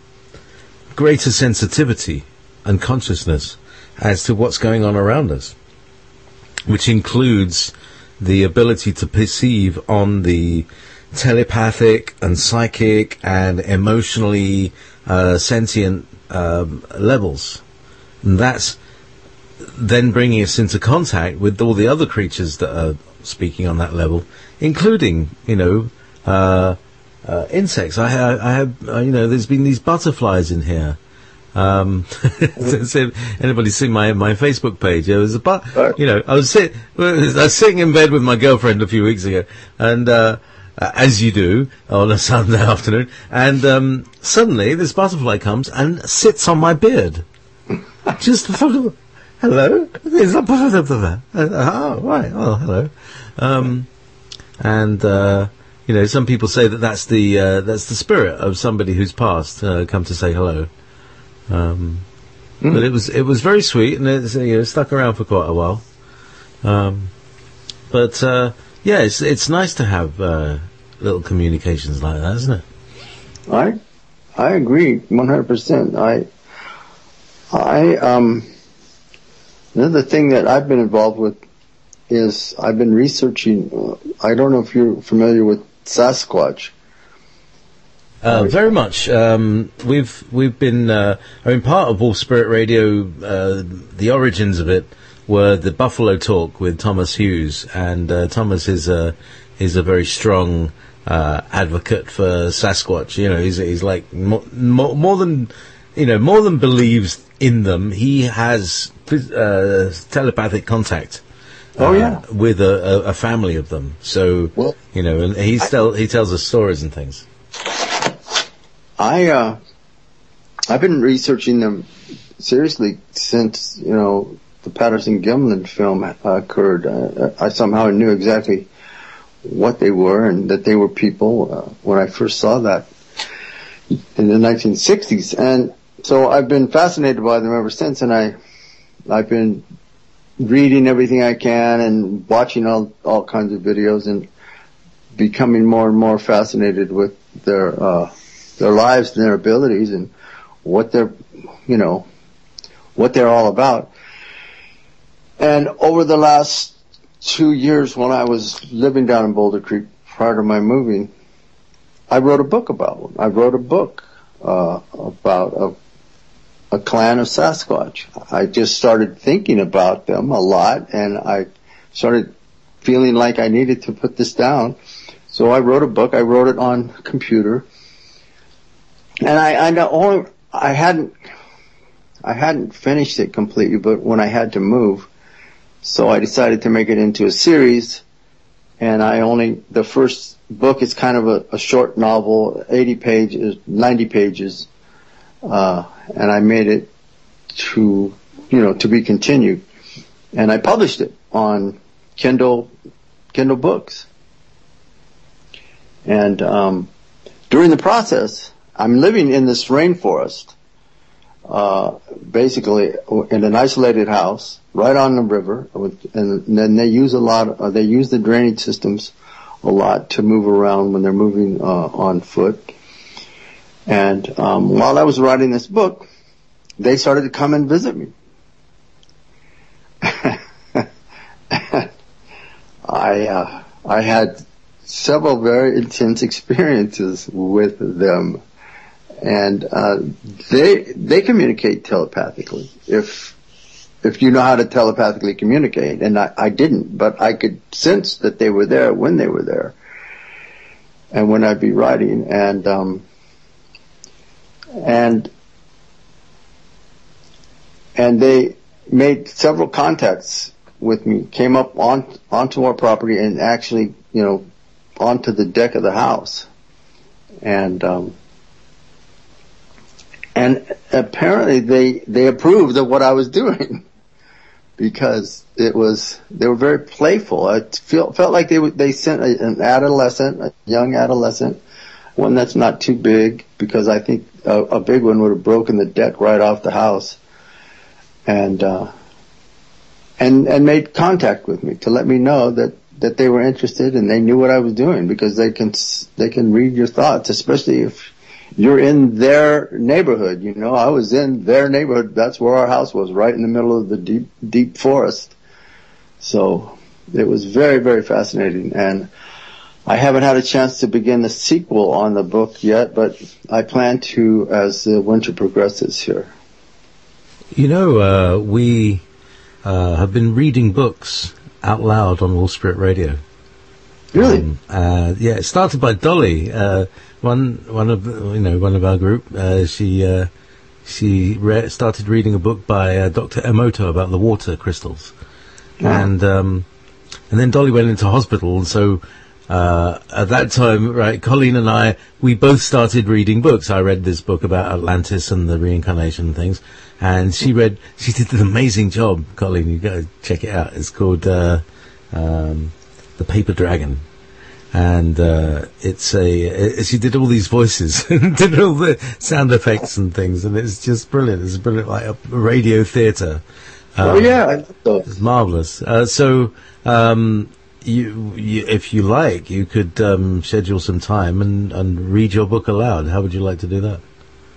greater sensitivity and consciousness as to what's going on around us, which includes the ability to perceive on the telepathic and psychic and emotionally uh, sentient um, levels. And that's then bringing us into contact with all the other creatures that are speaking on that level, including, you know, uh, Uh, insects. I, I, I have, uh, you know, there's been these butterflies in here. Um, so anybody seen my my Facebook page? There was a but, you know, I was sit, I was sitting in bed with my girlfriend a few weeks ago, and uh, as you do on a Sunday afternoon, and um, suddenly this butterfly comes and sits on my beard. Just hello, there's a butterfly. Oh, right. Oh, hello. Um, and. Uh, You know, some people say that that's the uh, that's the spirit of somebody who's passed, uh, come to say hello. Um, mm. But it was it was very sweet, and it's, you know, stuck around for quite a while. Um, but uh, yeah, it's it's nice to have uh, little communications like that, isn't it? I I agree one hundred percent. I I um another thing that I've been involved with is I've been researching. Uh, I don't know if you're familiar with Sasquatch. Uh, very much. Um, we've we've been. Uh, I mean, part of Wolf Spirit Radio. Uh, the origins of it were the Buffalo Talk with Thomas Hughes, and uh, Thomas is a is a very strong uh, advocate for Sasquatch. You know, he's he's like more, more, more than you know more than believes in them. He has uh, telepathic contact. Oh uh, yeah, with a, a, a family of them. So well, you know, and he tell he tells us stories and things. I uh, I've been researching them seriously since you know the Patterson Gimlin film uh, occurred. Uh, I somehow knew exactly what they were and that they were people uh, when I first saw that in the nineteen sixties, and so I've been fascinated by them ever since. And I I've been reading everything I can and watching all all kinds of videos and becoming more and more fascinated with their uh their lives and their abilities and what they're you know what they're all about. And over the last two years when I was living down in Boulder Creek prior to my moving, I wrote a book about them. I wrote a book uh about a a clan of Sasquatch. I just started thinking about them a lot, and I started feeling like I needed to put this down. So I wrote a book. I wrote it on computer, and I, I know only I hadn't I hadn't finished it completely, but when I had to move, so I decided to make it into a series. And I only the first book is kind of a, a short novel, eighty pages, ninety pages, uh, and I made it to you know to be continued, and I published it on Kindle Kindle books. And um, during the process, I'm living in this rainforest, uh, basically in an isolated house right on the river, with, and then they use a lot. Uh, they use the drainage systems a lot to move around when they're moving uh, on foot. And um, while I was writing this book, they started to come and visit me. I uh, I had several very intense experiences with them, and uh, they they communicate telepathically. If if you know how to telepathically communicate, and I, I didn't, but I could sense that they were there when they were there, and when I'd be writing, and um, and and they made several contacts with me, came up on onto our property, and actually, you know, onto the deck of the house, and um, and apparently they they approved of what I was doing, because it was they were very playful. I feel, felt like they they sent a, an adolescent, a young adolescent, one that's not too big, because I think a, a big one would have broken the deck right off the house, and uh, and and made contact with me to let me know that. that they were interested and they knew what I was doing, because they can they can read your thoughts, especially if you're in their neighborhood. You know, I was in their neighborhood. That's where our house was, right in the middle of the deep deep forest. So it was very, very fascinating. And I haven't had a chance to begin the sequel on the book yet, but I plan to as the winter progresses here. You know, uh, we uh, have been reading books out loud on All Spirit Radio. Really? Um, uh, yeah, it started by Dolly, uh, one one of you know one of our group. Uh, she uh, she re- started reading a book by uh, Doctor Emoto about the water crystals, wow. and um, and then Dolly went into hospital, and so uh, at that time, right, Colleen and I, we both started reading books. I read this book about Atlantis and the reincarnation and things. And she read, she did an amazing job, Colleen, you got to check it out. It's called, uh, um, The Paper Dragon. And, uh, it's a, it, she did all these voices and did all the sound effects and things. And it's just brilliant. It's brilliant, like a radio theatre. Um, oh yeah, I thought. It's marvellous. Uh, so, um, you, you, if you like, you could, um, schedule some time and, and read your book aloud. How would you like to do that?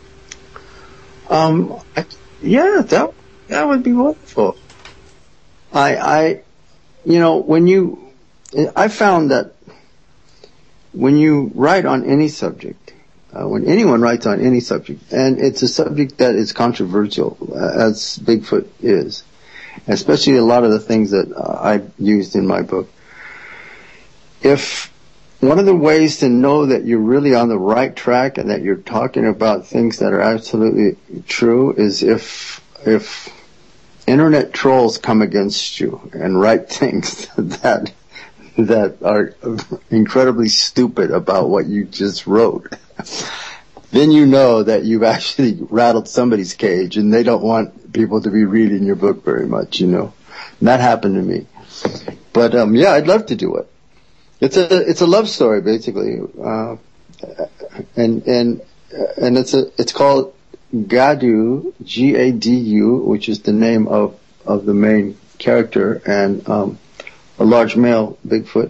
Um, I, Yeah, that that would be wonderful. I, I, you know, when you, I found that when you write on any subject, uh, when anyone writes on any subject, and it's a subject that is controversial, uh, as Bigfoot is, especially a lot of the things that uh, I used in my book. If one of the ways to know that you're really on the right track and that you're talking about things that are absolutely true is if if internet trolls come against you and write things that that are incredibly stupid about what you just wrote, then you know that you've actually rattled somebody's cage and they don't want people to be reading your book very much, you know. And that happened to me. But um yeah, I'd love to do it. It's a it's a love story basically, uh, and and and it's a it's called Gadu, G A D U, which is the name of of the main character, and um, a large male Bigfoot,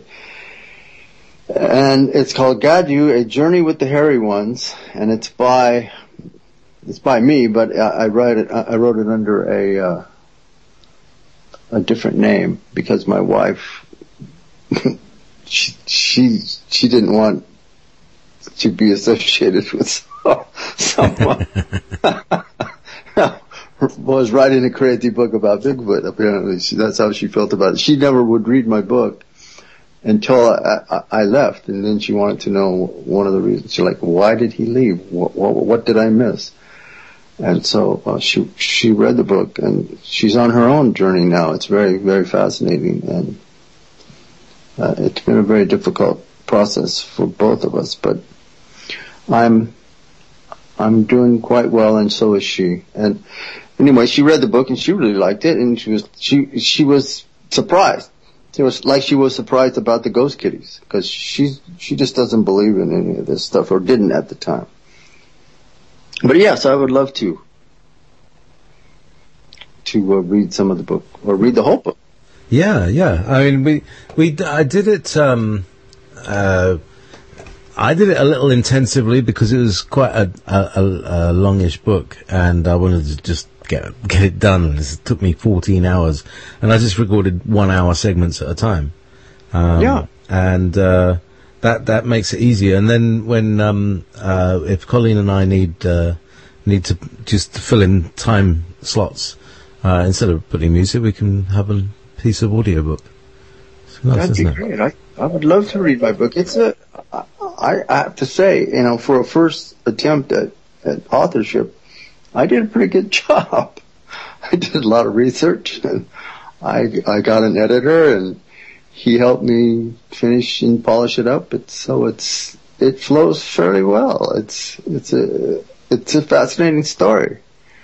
and it's called Gadu: A Journey with the Hairy Ones, and it's by it's by me, but I, I write it I wrote it under a uh, a different name because my wife. She, she she didn't want to be associated with someone was writing a crazy book about Bigfoot. Apparently, she, that's how she felt about it. She never would read my book, until I, I, I left. And then she wanted to know one of the reasons. She's like, why did he leave? What, what, what did I miss? And so uh, she she read the book, and she's on her own journey now. It's very, very fascinating, and uh, it's been a very difficult process for both of us. But I'm I'm doing quite well, and so is she. And anyway, she read the book, and she really liked it, and she was she she was surprised. It was like she was surprised about the ghost kitties, because she's she just doesn't believe in any of this stuff, or didn't at the time. But yes, I would love to to uh, read some of the book, or read the whole book. Yeah, yeah. I mean, we we I did it. Um, uh, I did it a little intensively because it was quite a, a, a, a longish book, and I wanted to just get get it done. It took me fourteen hours, and I just recorded one hour segments at a time. Um, yeah, and. Uh, That that makes it easier, and then when um, uh, if Colleen and I need uh, need to just fill in time slots uh, instead of putting music, we can have a piece of audiobook. It's nice, that'd be isn't it? great. I I would love to read my book. It's a I, I have to say, you know, for a first attempt at, at authorship, I did a pretty good job. I did a lot of research, and I I got an editor, and he helped me finish and polish it up. It's, so it's, it flows fairly well. It's, it's a, it's a fascinating story.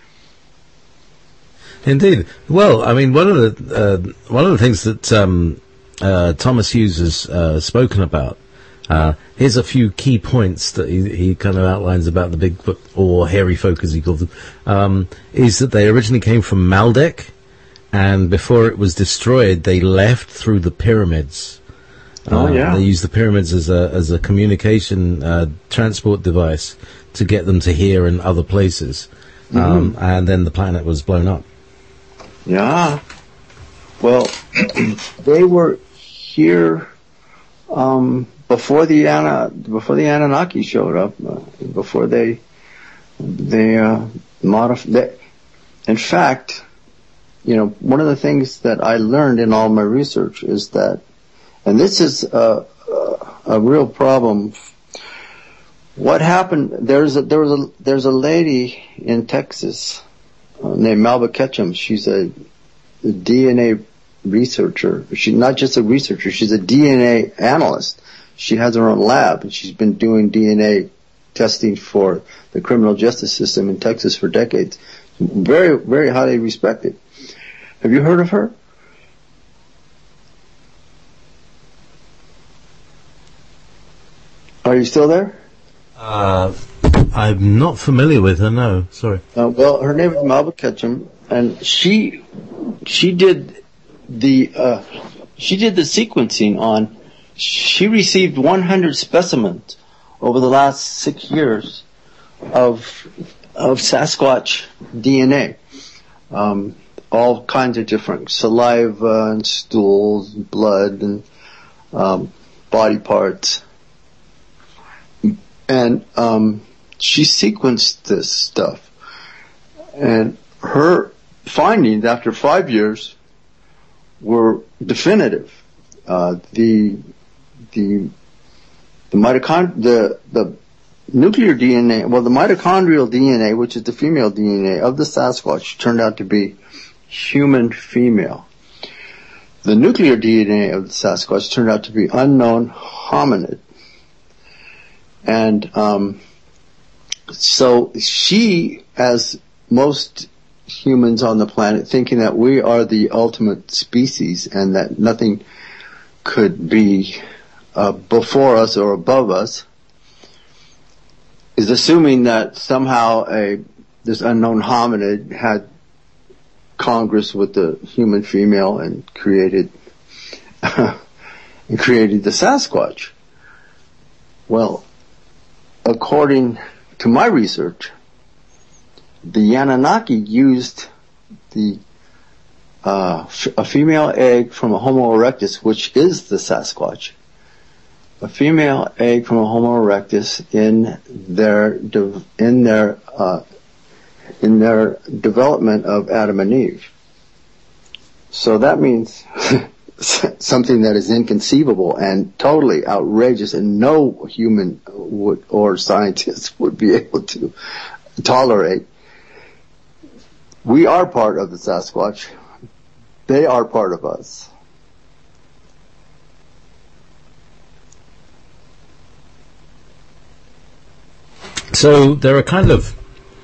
Indeed. Well, I mean, one of the, uh, one of the things that, um, uh, Thomas Hughes has, uh, spoken about, uh, here's a few key points that he, he kind of outlines about the Bigfoot, or hairy folk as he calls them, um, is that they originally came from Maldek, and before it was destroyed, they left through the pyramids. Oh, uh, yeah. They used the pyramids as a as a communication uh, transport device to get them to here and other places. Mm-hmm. Um, and then the planet was blown up. Yeah. Well, they were here um, before the Ana, before the Anunnaki showed up. Uh, before they they uh, modified. In fact, you know, one of the things that I learned in all my research is that, and this is a, a, a real problem. What happened? There's a there was a there's a lady in Texas uh, named Malva Ketchum. She's a, a D N A researcher. She's not just a researcher. She's a D N A analyst. She has her own lab, and she's been doing D N A testing for the criminal justice system in Texas for decades. Very, very highly respected. Have you heard of her? Are you still there? Uh, I'm not familiar with her. No, sorry. Uh, well, her name is Malva Ketchum, and she she did the uh, she did the sequencing on. She received one hundred specimens over the last six years of of Sasquatch D N A. Um, all kinds of different saliva and stools, and blood, and um, body parts. And um, she sequenced this stuff. And her findings after five years were definitive. Uh, the the the mitochond the the nuclear D N A, well, the mitochondrial D N A, which is the female D N A of the Sasquatch, turned out to be human female. The nuclear D N A of the Sasquatch turned out to be unknown hominid. And um, so she, as most humans on the planet, thinking that we are the ultimate species and that nothing could be uh, before us or above us, is assuming that somehow a this unknown hominid had Congress with the human female and created and created the Sasquatch. Well, according to my research, the Anunnaki used the uh, a female egg from a Homo erectus, which is the Sasquatch, a female egg from a Homo erectus in their in their uh, in their development of Adam and Eve. So that means something that is inconceivable and totally outrageous, and no human would or scientist would be able to tolerate. We are part of the Sasquatch. They are part of us. So they're a kind of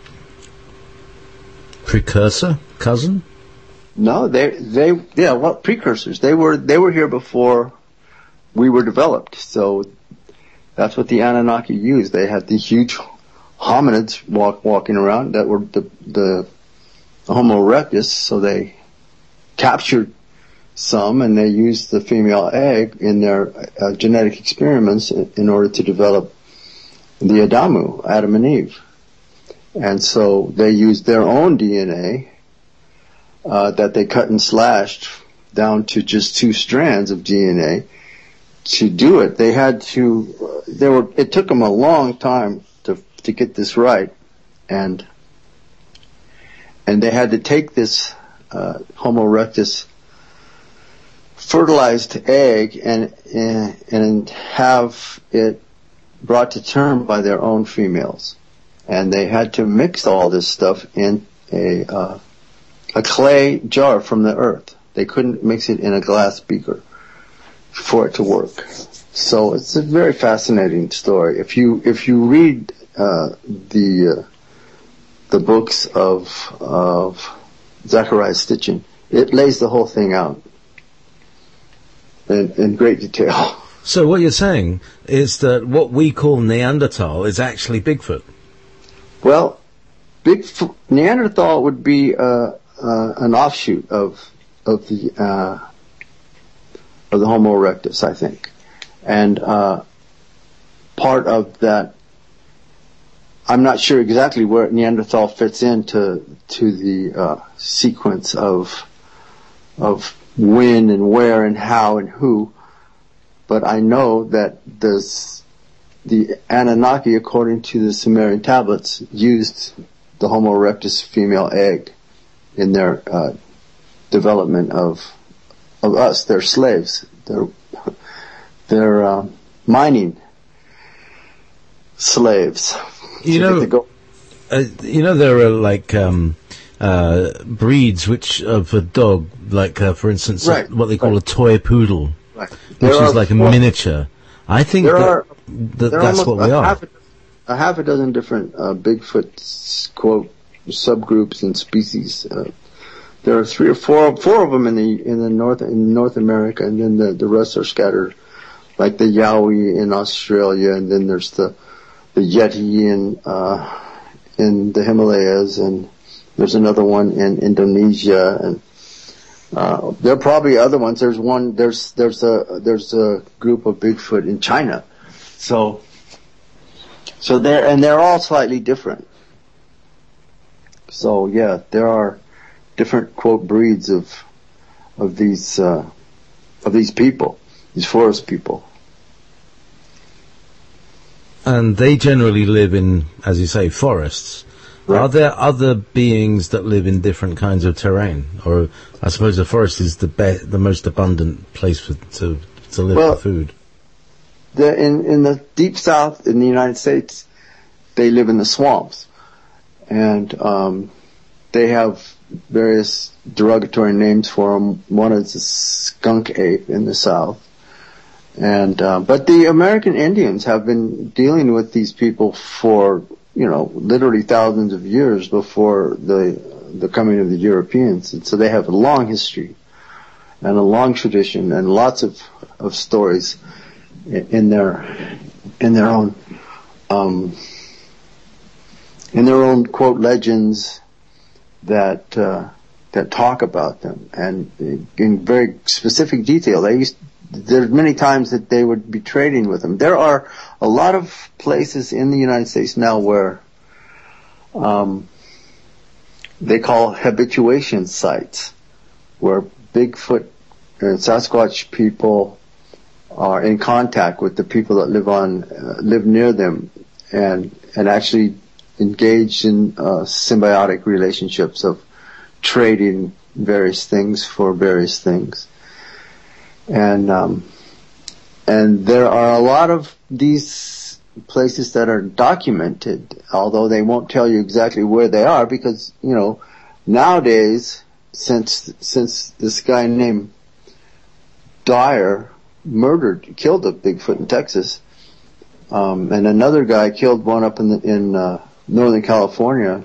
precursor, cousin? No, they, they, yeah, well, precursors. They were, they were here before we were developed. So that's what the Anunnaki used. They had these huge hominids walk, walking around that were the, the Homo erectus. So they captured some and they used the female egg in their uh, genetic experiments in, in order to develop the Adamu, Adam and Eve. And so they used their own D N A uh, that they cut and slashed down to just two strands of D N A to do it. They had to, uh, they were, it took them a long time to, to get this right. And, and they had to take this, uh, Homo erectus fertilized egg and, and, and have it brought to term by their own females. And they had to mix all this stuff in a, uh, a clay jar from the earth. They couldn't mix it in a glass beaker for it to work. So it's a very fascinating story. If you, if you read, uh, the, uh, the books of, of Zecharia Sitchin, it lays the whole thing out in, in great detail. So what you're saying is that what we call Neanderthal is actually Bigfoot? Well, Bigfoot, Neanderthal would be, uh, uh, an offshoot of, of the, uh, of the Homo erectus, I think. And, uh, part of that, I'm not sure exactly where Neanderthal fits into, to the, uh, sequence of, of when and where and how and who, but I know that this, the Anunnaki, according to the Sumerian tablets, used the Homo erectus female egg in their, uh, development of, of us, their slaves, their, their, uh, mining slaves. You So know, go- uh, you know, there are like, um, uh, breeds which, of a dog, like, uh, for instance, Right, what they call right. a toy poodle, Right. which There is are like a four- miniature. I think There that, are, that there are that's almost what we a are. half, a, a half a dozen different, uh, Bigfoot, quote, subgroups and species. Uh, there are three or four, four of them in the, in the North, in North America, and then the, the rest are scattered, like the Yowie in Australia, and then there's the, the Yeti in, uh, in the Himalayas, and there's another one in Indonesia, and, uh, there are probably other ones. There's one, there's, there's a, there's a group of Bigfoot in China. So, so they're, and they're all slightly different. So yeah, there are different, quote, breeds of, of these, uh, of these people, these forest people. And they generally live in, as you say, forests. Right. Are there other beings that live in different kinds of terrain? Or I suppose the forest is the be- the most abundant place for, to to live Well, for food. The, in, in the deep south in the United States, they live in the swamps. And, um, they have various derogatory names for them. One is a skunk ape in the south. And, uh, but the American Indians have been dealing with these people for, you know, literally thousands of years before the, the coming of the Europeans. And so they have a long history and a long tradition and lots of, of stories in, in their, in their own, um, in their own, quote, legends that, uh, that talk about them, and in very specific detail. They used, there's many times that they would be trading with them. There are a lot of places in the United States now where, um, they call habituation sites, where Bigfoot and Sasquatch people are in contact with the people that live on, uh, live near them, and, and actually engaged in uh, symbiotic relationships of trading various things for various things. And um, and there are a lot of these places that are documented, although they won't tell you exactly where they are, because, you know, nowadays, since since this guy named Dyer murdered, killed a Bigfoot in Texas, um, and another guy killed one up in the, in uh, Northern California.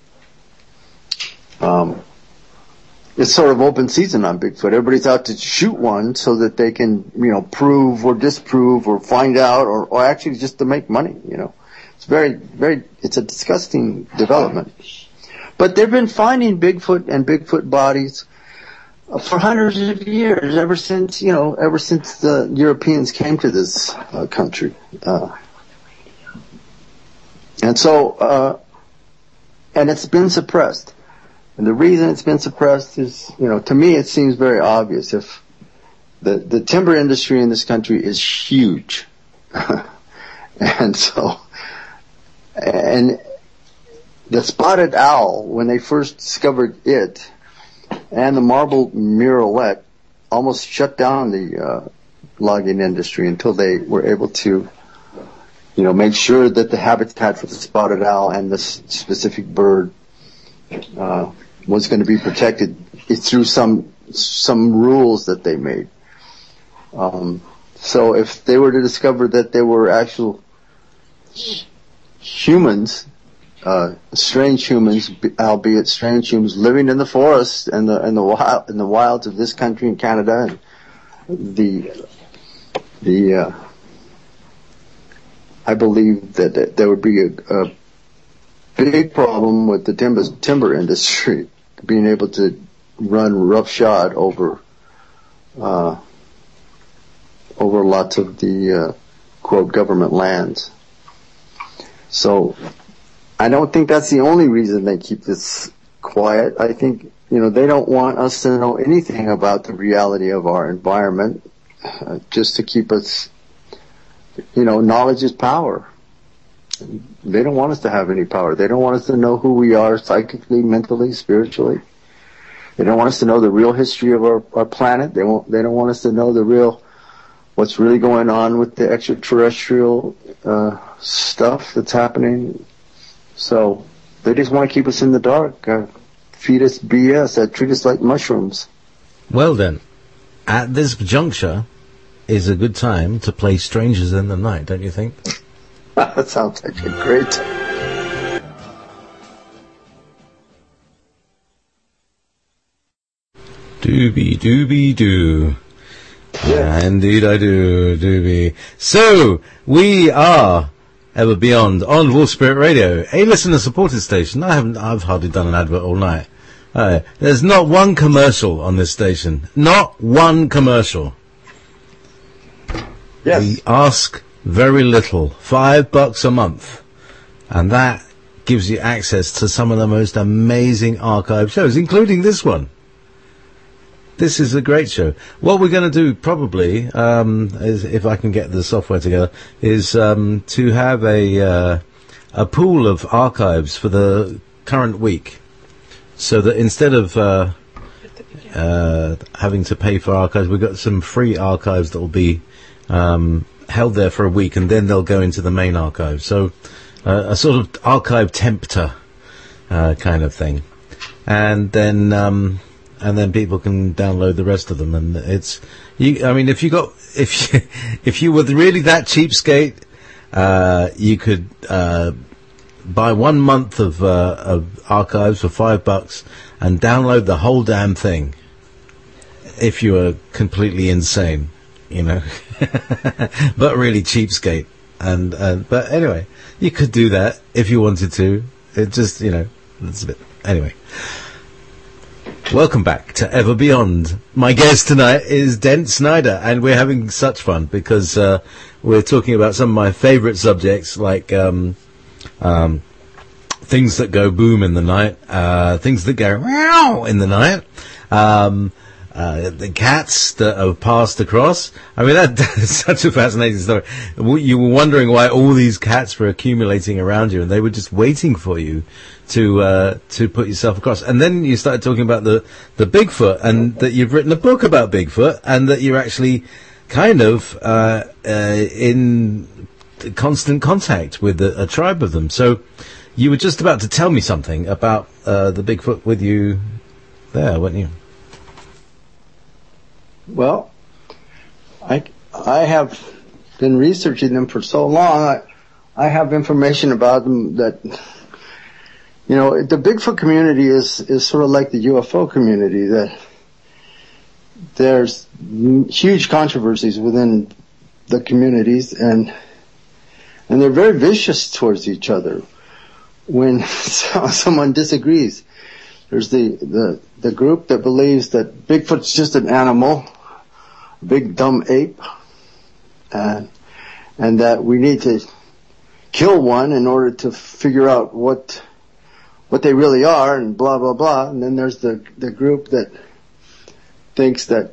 Um, it's sort of open season on Bigfoot. Everybody's out to shoot one so that they can, you know, prove or disprove or find out, or, or actually just to make money. You know, it's very, very. It's a disgusting development. But they've been finding Bigfoot and Bigfoot bodies for hundreds of years, ever since, you know, ever since the Europeans came to this uh, country. Uh, and so, uh, and it's been suppressed. And the reason it's been suppressed is, you know, to me it seems very obvious. If the, the timber industry in this country is huge. And so, and the spotted owl, when they first discovered it, and the marble murrelet, almost shut down the uh, logging industry until they were able to, you know, make sure that the habitat for the spotted owl and this specific bird uh, was going to be protected through some some rules that they made. Um, so if they were to discover that there were actual humans, Uh, strange humans, albeit strange humans, living in the forests and the and the wild in the wilds of this country and Canada, and the the uh, I believe that, that there would be a, a big problem with the timber timber industry being able to run roughshod over uh, over lots of the uh, quote government lands. So I don't think that's the only reason they keep this quiet. I think, you know, they don't want us to know anything about the reality of our environment, uh, just to keep us, you know, knowledge is power. They don't want us to have any power. They don't want us to know who we are psychically, mentally, spiritually. They don't want us to know the real history of our, our planet. They won't, they don't want us to know the real, what's really going on with the extraterrestrial, uh, stuff that's happening. So they just want to keep us in the dark, uh, feed us B S, uh, treat us like mushrooms. Well then, at this juncture is a good time to play Strangers in the Night, don't you think? That sounds like a great time. Doobie doobie doo. Yeah. Uh, indeed I do, doobie. So, we are Ever Beyond on Wolf Spirit Radio, a listener supported station. I haven't, I've hardly done an advert all night. Uh, there's not one commercial on this station. Not one commercial. Yes. We ask very little. Five bucks a month. And that gives you access to some of the most amazing archive shows, including this one. This is a great show. What we're going to do probably, um, is, if I can get the software together, is um, to have a uh, a pool of archives for the current week, so that instead of uh, uh, having to pay for archives, we've got some free archives that will be um, held there for a week, and then they'll go into the main archive. So uh, a sort of archive tempter uh, kind of thing, and then. Um, And then people can download the rest of them, and it's you. I mean, if you got if you, if you were really that cheapskate, uh, you could uh, buy one month of, uh, of archives for five bucks and download the whole damn thing. If you were completely insane, you know, but really cheapskate, and and but anyway, you could do that if you wanted to. It just, you know, it's a bit anyway. Welcome back to Ever Beyond. My guest tonight is Dent Snyder, and we're having such fun because uh, we're talking about some of my favourite subjects, like um, um, things that go boom in the night, uh, things that go meow in the night, um, uh, the cats that have passed across. I mean, that, that's such a fascinating story. You were wondering why all these cats were accumulating around you, and they were just waiting for you to uh, to put yourself across. And then you started talking about the, the Bigfoot, and that you've written a book about Bigfoot, and that you're actually kind of uh, uh, in constant contact with a, a tribe of them. So you were just about to tell me something about uh, the Bigfoot with you there, weren't you? Well, I, I have been researching them for so long. I, I have information about them that, you know, the Bigfoot community is, is sort of like the U F O community, that there's huge controversies within the communities, and and they're very vicious towards each other when someone disagrees. There's the, the, the group that believes that Bigfoot's just an animal, a big dumb ape, and, and that we need to kill one in order to figure out what, what they really are, and blah, blah, blah. And then there's the, the group that thinks that,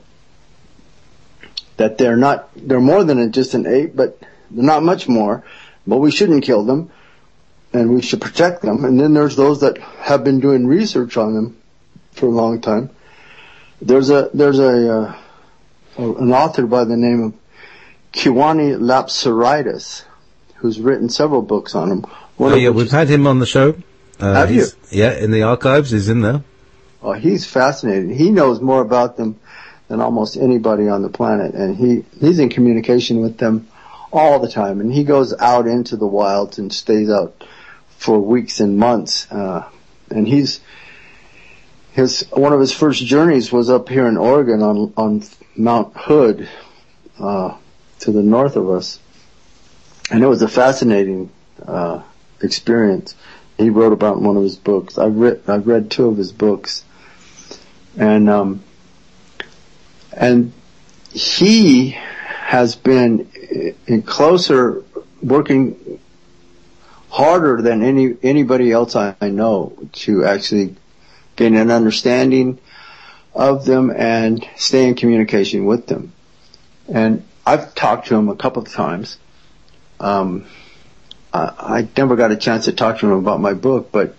that they're not, they're more than just an ape, but they're not much more, but we shouldn't kill them, and we should protect them. And then there's those that have been doing research on them for a long time. There's a there's a, uh, an author by the name of Kewane Lapsaritis who's written several books on them. One oh yeah, we've had him on the show. Uh, have you? Yeah, in the archives, he's in there. Oh, he's fascinating. He knows more about them than almost anybody on the planet, and he he's in communication with them all the time. And he goes out into the wilds and stays out for weeks and months, uh, and he's, his, one of his first journeys was up here in Oregon on, on Mount Hood, uh, to the north of us. And it was a fascinating, uh, experience. He wrote about in one of his books. I've read, I've read two of his books. And, um, and he has been in closer, working harder than any anybody else I, I know to actually gain an understanding of them and stay in communication with them. And I've talked to him a couple of times. Um, I, I never got a chance to talk to him about my book, but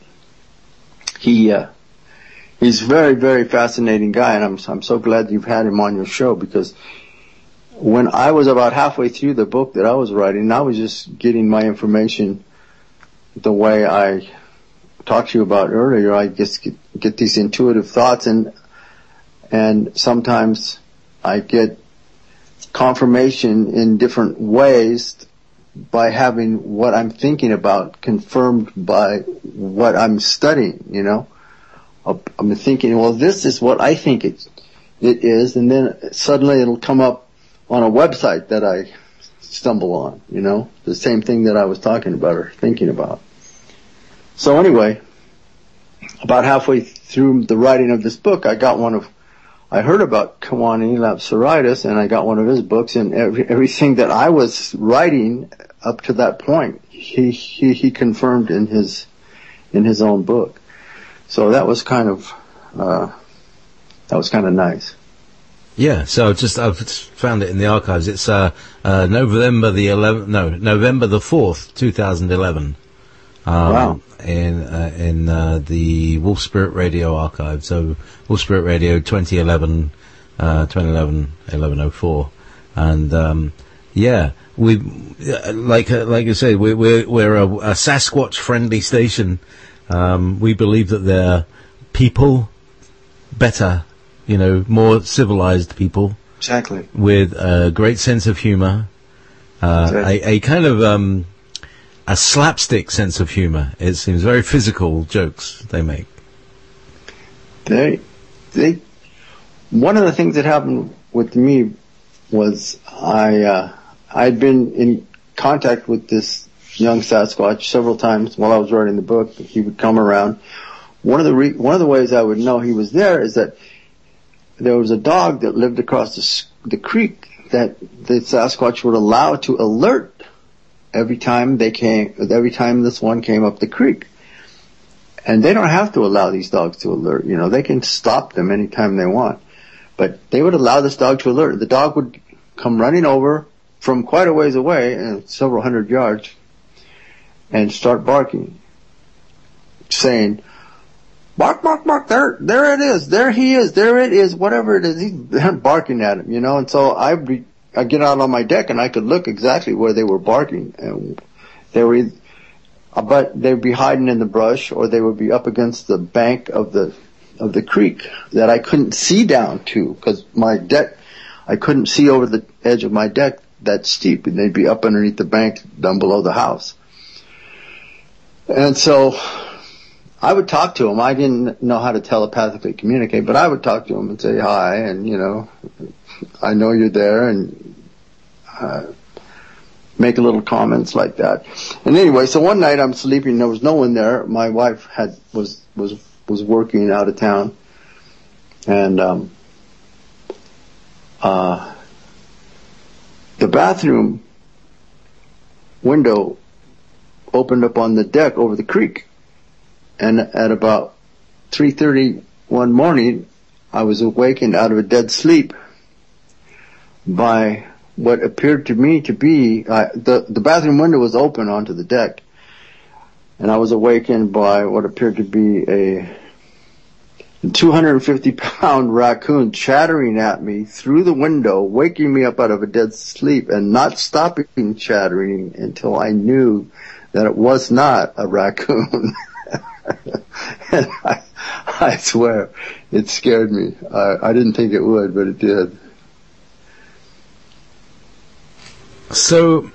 he uh, he's a very, very fascinating guy, and I'm I'm so glad you've had him on your show, because when I was about halfway through the book that I was writing, I was just getting my information the way I talked to you about earlier. I just get, get these intuitive thoughts, and and sometimes I get confirmation in different ways by having what I'm thinking about confirmed by what I'm studying, you know. I'm thinking, well, this is what I think it, it is, and then suddenly it'll come up on a website that I stumble on, you know, the same thing that I was talking about or thinking about. So anyway, about halfway through the writing of this book, I got one of, I heard about Kewane Lapsaritis, and I got one of his books, and every, everything that I was writing up to that point, he, he, he confirmed in his, in his own book. So that was kind of, uh, that was kind of nice. Yeah, so just I've found it in the archives. It's uh, uh, November the eleventh, no, November the fourth, two thousand eleven. Um, wow. In uh, in uh, the Wolf Spirit Radio archive. So Wolf Spirit Radio twenty eleven, uh, twenty eleven, eleven oh four, and um, yeah, we uh, like uh, like you say, we're we're, we're a, a Sasquatch friendly station. Um, we believe that they're people, better, you know, more civilized people. Exactly. With a great sense of humor, uh, exactly. a, a kind of um, a slapstick sense of humor. It seems very physical jokes they make. They, they. One of the things that happened with me was I, uh, I'd been in contact with this young Sasquatch several times while I was writing the book. He would come around. One of the re- one of the ways I would know he was there is that there was a dog that lived across the, the creek that the Sasquatch would allow to alert every time they came, every time this one came up the creek. And they don't have to allow these dogs to alert, you know, they can stop them anytime they want. But they would allow this dog to alert. The dog would come running over from quite a ways away, and several hundred yards, and start barking, saying, bark, bark, bark, there, there it is, there he is, there it is, whatever it is, he's barking at him, you know, and so I be, I get out on my deck and I could look exactly where they were barking, and they were either, but they'd be hiding in the brush, or they would be up against the bank of the, of the creek that I couldn't see down to, because my deck, I couldn't see over the edge of my deck that steep, and they'd be up underneath the bank down below the house. And so I would talk to him. I didn't know how to telepathically communicate, but I would talk to him and say hi, and, you know, I know you're there, and uh, make a little comments like that. And anyway, so one night I'm sleeping, there was no one there. My wife had was was was working out of town, and um uh the bathroom window opened up on the deck over the creek, and at about three thirty one morning, I was awakened out of a dead sleep by what appeared to me to be uh, the the bathroom window was open onto the deck, and I was awakened by what appeared to be a two hundred fifty pound raccoon chattering at me through the window, waking me up out of a dead sleep and not stopping chattering until I knew that it was not a raccoon. And I, I swear, it scared me. I, I didn't think it would, but it did. So,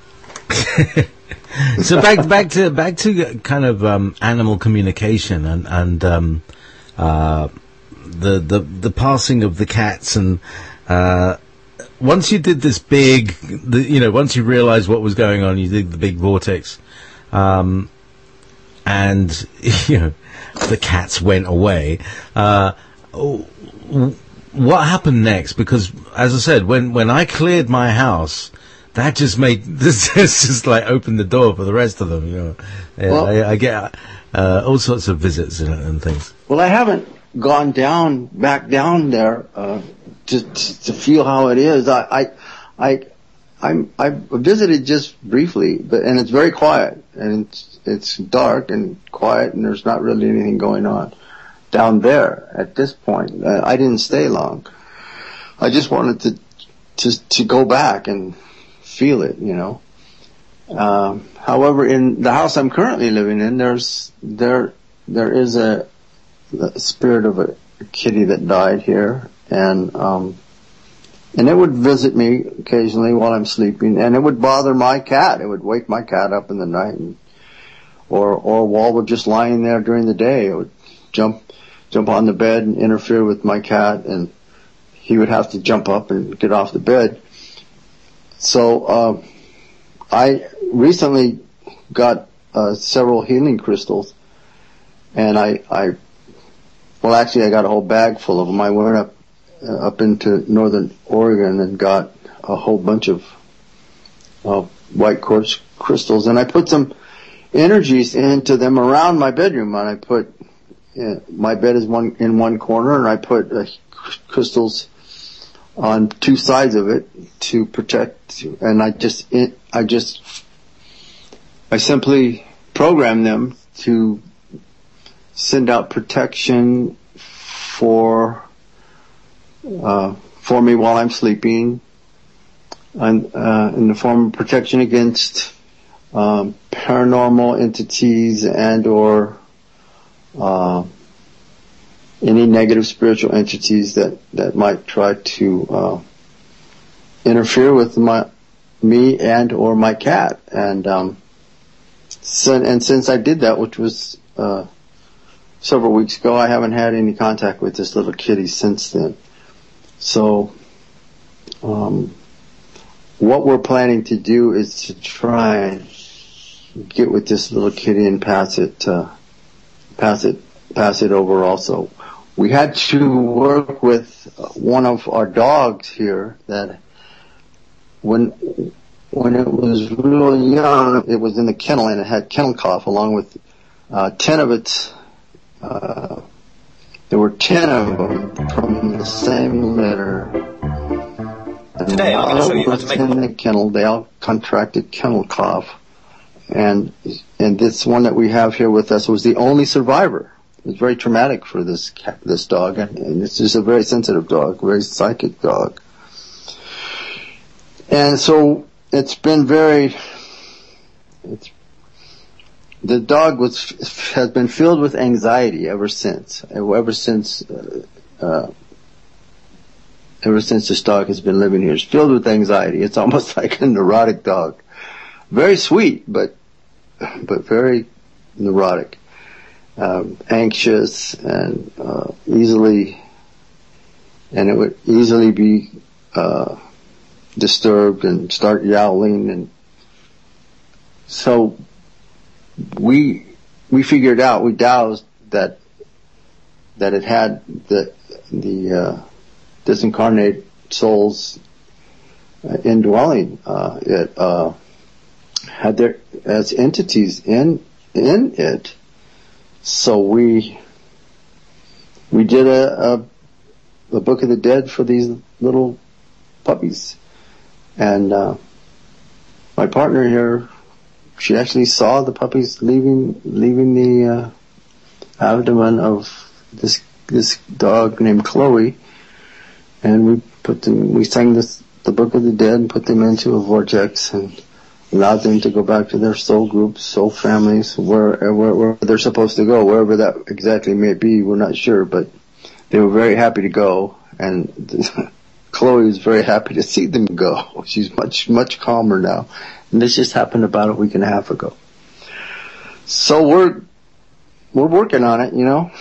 so back back to back to kind of um, animal communication and and um, uh, the the the passing of the cats, and uh, once you did this big, the, you know, once you realized what was going on, you did the big vortex, um, and you know the cats went away. Uh, what happened next? Because as I said, when when I cleared my house, that just made this just like opened the door for the rest of them. You know, well, I, I get uh, all sorts of visits and, and things. Well, I haven't gone down back down there uh, to to feel how it is. I I I I'm, I visited just briefly, but and it's very quiet, and it's it's dark and quiet, and there's not really anything going on down there at this point. Uh, I didn't stay long. I just wanted to to to go back and feel it, you know. Um, however, in the house I'm currently living in, there's there there is a, a spirit of a, a kitty that died here, and um, and it would visit me occasionally while I'm sleeping, and it would bother my cat. It would wake my cat up in the night, and, or or Walt would just lying there during the day. It would jump jump on the bed and interfere with my cat, and he would have to jump up and get off the bed. So uh, I recently got uh, several healing crystals, and I, I, well, actually, I got a whole bag full of them. I went up uh, up into northern Oregon and got a whole bunch of uh, white quartz crystals, and I put some energies into them around my bedroom. And I put uh, my bed is one in one corner, and I put uh, crystals on two sides of it to protect, and I just, it, I just, I simply program them to send out protection for, uh, for me while I'm sleeping, and, uh, in the form of protection against, um, paranormal entities and or, uh, any negative spiritual entities that, that might try to uh, interfere with my me and or my cat. And um, so, and since I did that, which was uh, several weeks ago, I haven't had any contact with this little kitty since then. So um, what we're planning to do is to try and get with this little kitty and pass it, uh, pass it, pass it over also. We had to work with one of our dogs here that when when it was real young, it was in the kennel and it had kennel cough along with uh, ten of its uh, There were ten of them from the same litter. And Today I'm going to show you how to make in the kennel. They all contracted kennel cough, and and this one that we have here with us was the only survivor. It was very traumatic for this cat, this dog, and, and this is a very sensitive dog, very psychic dog. And so it's been very. It's, the dog was has been filled with anxiety ever since. Ever since, uh, uh, ever since this dog has been living here, it's filled with anxiety. It's almost like a neurotic dog. Very sweet, but but very neurotic, um, anxious, and uh, easily, and it would easily be uh, disturbed and start yowling, and so. We we figured out, we dowsed that that it had the the uh, disincarnate souls uh, indwelling. Uh, it uh, had their as entities in in it. So we we did a, a a Book of the Dead for these little puppies, and uh, my partner here. She actually saw the puppies leaving leaving the uh, abdomen of this this dog named Chloe, and we put them. We sang this the Book of the Dead and put them into a vortex and allowed them to go back to their soul groups, soul families, where where, where they're supposed to go, wherever that exactly may be. We're not sure, but they were very happy to go, and Chloe was very happy to see them go. She's much much calmer now. And this just happened about a week and a half ago. So we're we're working on it, you know.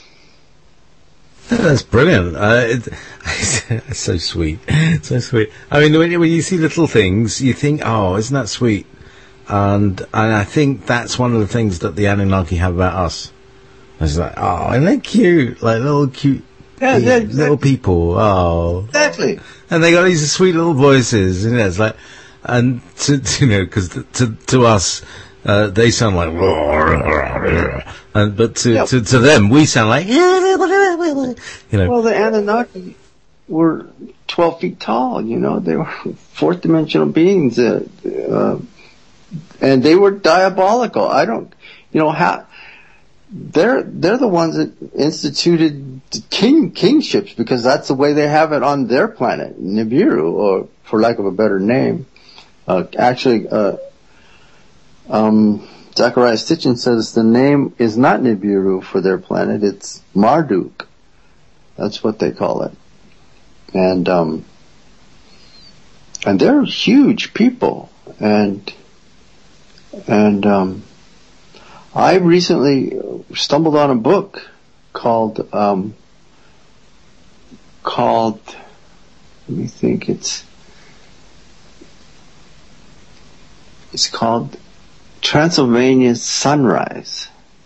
That's brilliant. Uh, it, it's so sweet, so sweet. I mean, when you, when you see little things, you think, "Oh, isn't that sweet?" And and I think that's one of the things that the Anunnaki have about us. It's like, "Oh, isn't that cute? Like little cute." Yeah, yeah, exactly. Little people. Oh, exactly. And they got these sweet little voices, you know. It's like. And to, to you know, because to to us, uh, they sound like, and but to, yep. to to them, we sound like, you know. Well, the Anunnaki were twelve feet tall. You know, they were fourth dimensional beings, uh, uh, and they were diabolical. I don't, you know, how they're they're the ones that instituted king kingships because that's the way they have it on their planet, Nibiru, or for lack of a better name. Uh, actually, uh, um, Zachariah Stitchin says the name is not Nibiru for their planet, it's Marduk. That's what they call it. And, um, and they're huge people. And, and, um, I recently stumbled on a book called, um, called, let me think, it's, It's called Transylvania Sunrise.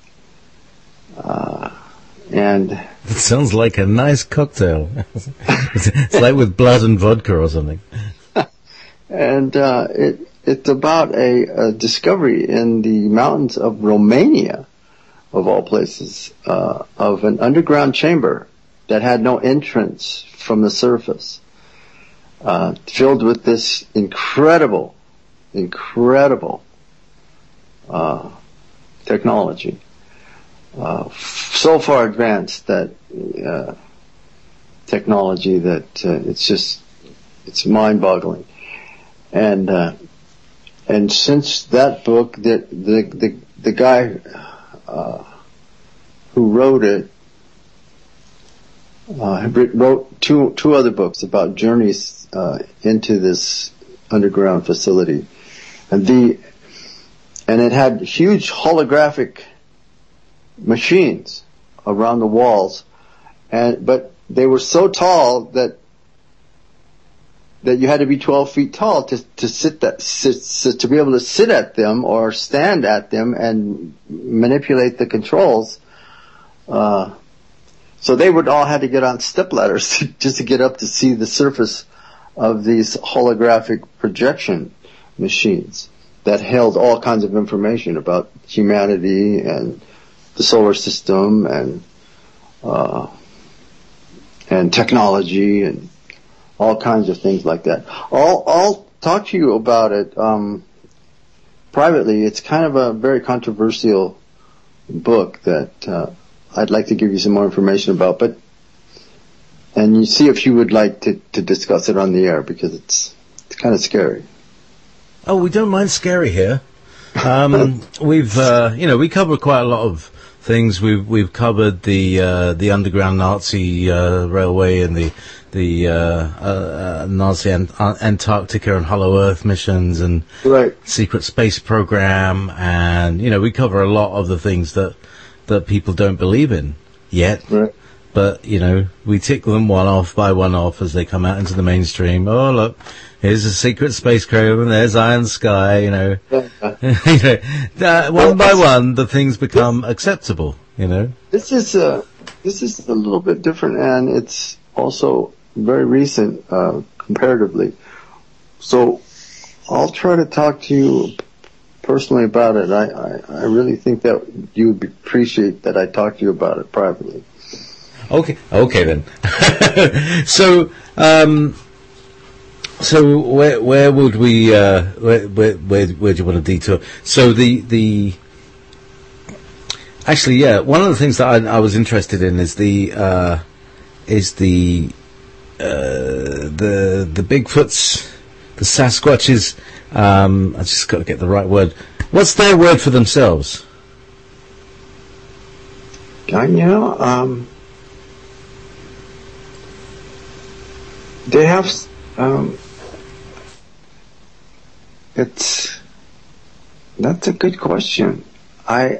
Uh, and... It sounds like a nice cocktail. It's like with blood and vodka or something. And uh, it it's about a, a discovery in the mountains of Romania, of all places, uh, of an underground chamber that had no entrance from the surface, uh, filled with this incredible incredible uh, technology, uh, f- so far advanced that uh, technology that uh, it's just it's mind-boggling. And uh, and since that book, the the the, the guy uh, who wrote it uh, wrote two two other books about journeys uh, into this underground facility. And the, and it had huge holographic machines around the walls, and, but they were so tall that, that you had to be twelve feet tall to, to sit that, sit, sit, to be able to sit at them or stand at them and manipulate the controls. Uh, so they would all have to get on stepladders just to get up to see the surface of these holographic projection machines that held all kinds of information about humanity and the solar system and uh, and technology and all kinds of things like that. I'll, I'll talk to you about it um, privately. It's kind of a very controversial book that uh, I'd like to give you some more information about, but and you see if you would like to, to discuss it on the air, because it's it's kind of scary. Oh, we don't mind scary here. Um, we've uh, you know we cover quite a lot of things. We've we've covered the uh, the underground Nazi uh, railway and the the uh, uh, Nazi Ant- Antarctica and Hollow Earth missions and right. secret space program, and you know we cover a lot of the things that that people don't believe in yet. Right. But you know we tick them one off by one off as they come out into the mainstream. Oh look, here's a secret spacecraft, and there's Iron Sky. You know, Yeah. you know uh, one by one the things become acceptable. You know, This is uh, this is a little bit different, and it's also very recent uh, comparatively. So I'll try to talk to you personally about it. I, I, I really think that you would appreciate that I talk to you about it privately. okay, okay then. so, um, so where where would we uh, where, where where where do you want to detour? So the the actually yeah, one of the things that I, I was interested in is the uh, is the Uh, the the Bigfoots, the Sasquatches. Um, I just got to get the right word. What's their word for themselves? Uh, you know, um, they have. Um, it's that's a good question. I.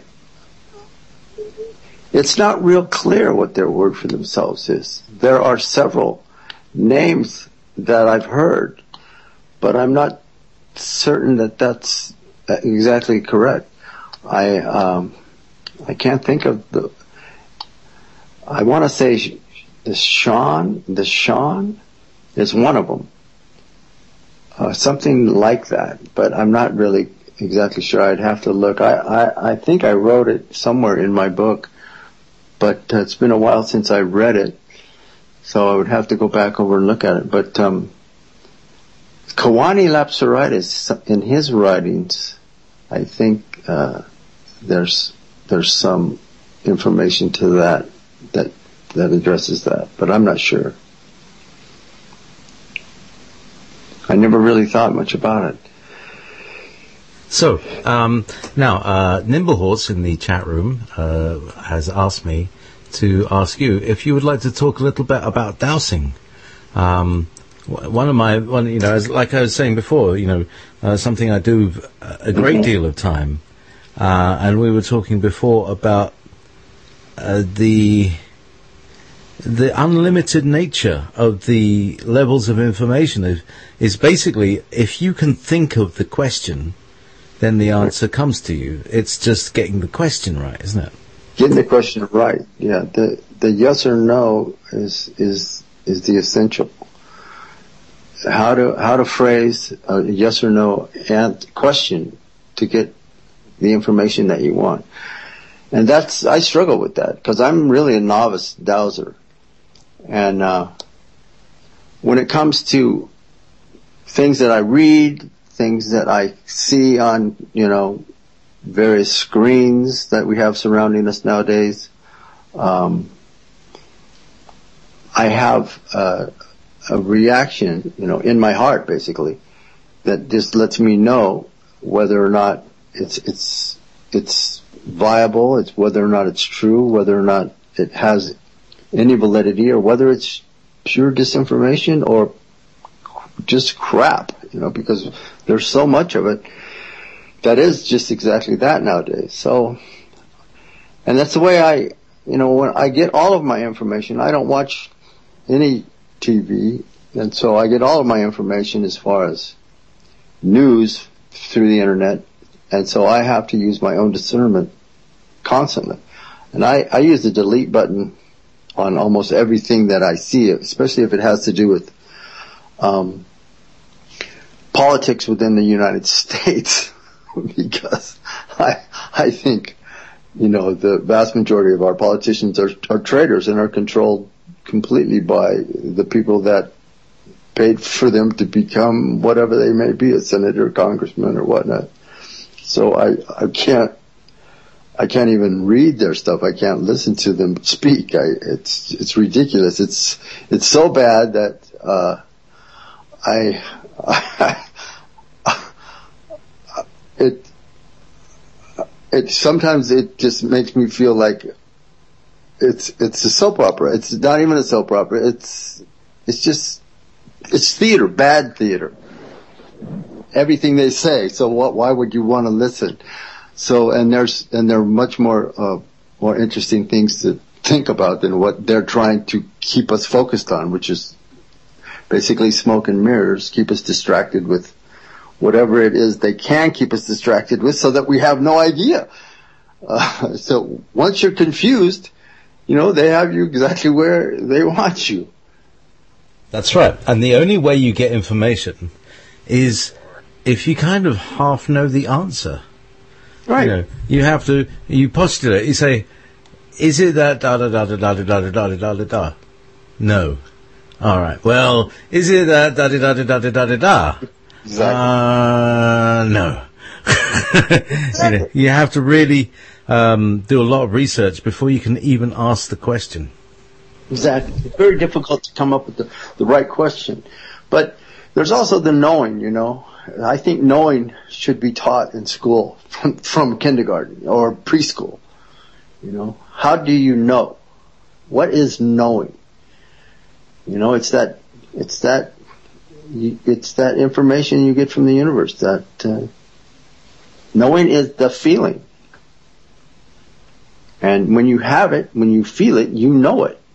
It's not real clear what their word for themselves is. There are several names that I've heard, but I'm not certain that that's exactly correct. I um, I can't think of the. I want to say the Sean, the Sean is one of them, uh, something like that. But I'm not really exactly sure. I'd have to look. I I, I think I wrote it somewhere in my book, but uh, it's been a while since I read it. So I would have to go back over and look at it. But um, Kawani Lapsaritis, in his writings, I think uh, there's there's some information to that that that addresses that, but I'm not sure. I never really thought much about it. So um, now uh, Nimblehorse in the chat room uh, has asked me to ask you if you would like to talk a little bit about dowsing. Um, one of my, one, you know, as, like I was saying before, you know, uh, something I do a great deal of time, uh, and we were talking before about uh, the the unlimited nature of the levels of information. Is, is basically if you can think of the question, then the answer comes to you. It's just getting the question right, isn't it? Getting the question right, yeah. The the yes or no is is is the essential. How to how to phrase a yes or no and question to get the information that you want, and that's I struggle with that because I'm really a novice dowser, and uh, when it comes to things that I read, things that I see on you know. various screens that we have surrounding us nowadays. Um, I have uh, a reaction, you know, in my heart, basically, that just lets me know whether or not it's it's it's viable, it's whether or not it's true, whether or not it has any validity, or whether it's pure disinformation or just crap, you know, because there's so much of it. That is just exactly that nowadays. So, and that's the way I, you know, when I get all of my information, I don't watch any T V, and so I get all of my information as far as news through the internet, and so I have to use my own discernment constantly. And I, I use the delete button on almost everything that I see, especially if it has to do with um, politics within the United States. Because I I think you know, the vast majority of our politicians are, are traitors and are controlled completely by the people that paid for them to become whatever they may be, a senator, congressman, or whatnot. So I, I can't, I can't even read their stuff. I can't listen to them speak. I, it's, it's ridiculous. It's, it's so bad that, uh, I, I, it, it, sometimes it just makes me feel like it's, it's a soap opera. It's not even a soap opera. It's, it's just, it's theater, bad theater. Everything they say. So what, why would you want to listen? So, and there's, and there are much more, uh, more interesting things to think about than what they're trying to keep us focused on, which is basically smoke and mirrors, keep us distracted with whatever it is they can keep us distracted with so that we have no idea. Uh, so once you're confused, you know, they have you exactly where they want you. That's right. And the only way you get information is if you kind of half know the answer. Right. You know, you have to, you postulate, you say, is it that da da da da da da da da da da da? No. All right. Well, is it that da da da da da da da da? Exactly. Uh, no. You know, you have to really um, do a lot of research before you can even ask the question. Exactly. It's very difficult to come up with the, the right question. But there's also the knowing, you know. I think knowing should be taught in school from, from kindergarten or preschool. You know, how do you know? What is knowing? You know, it's that, it's that, it's that information you get from the universe. That uh, knowing is the feeling, and when you have it, when you feel it, you know it.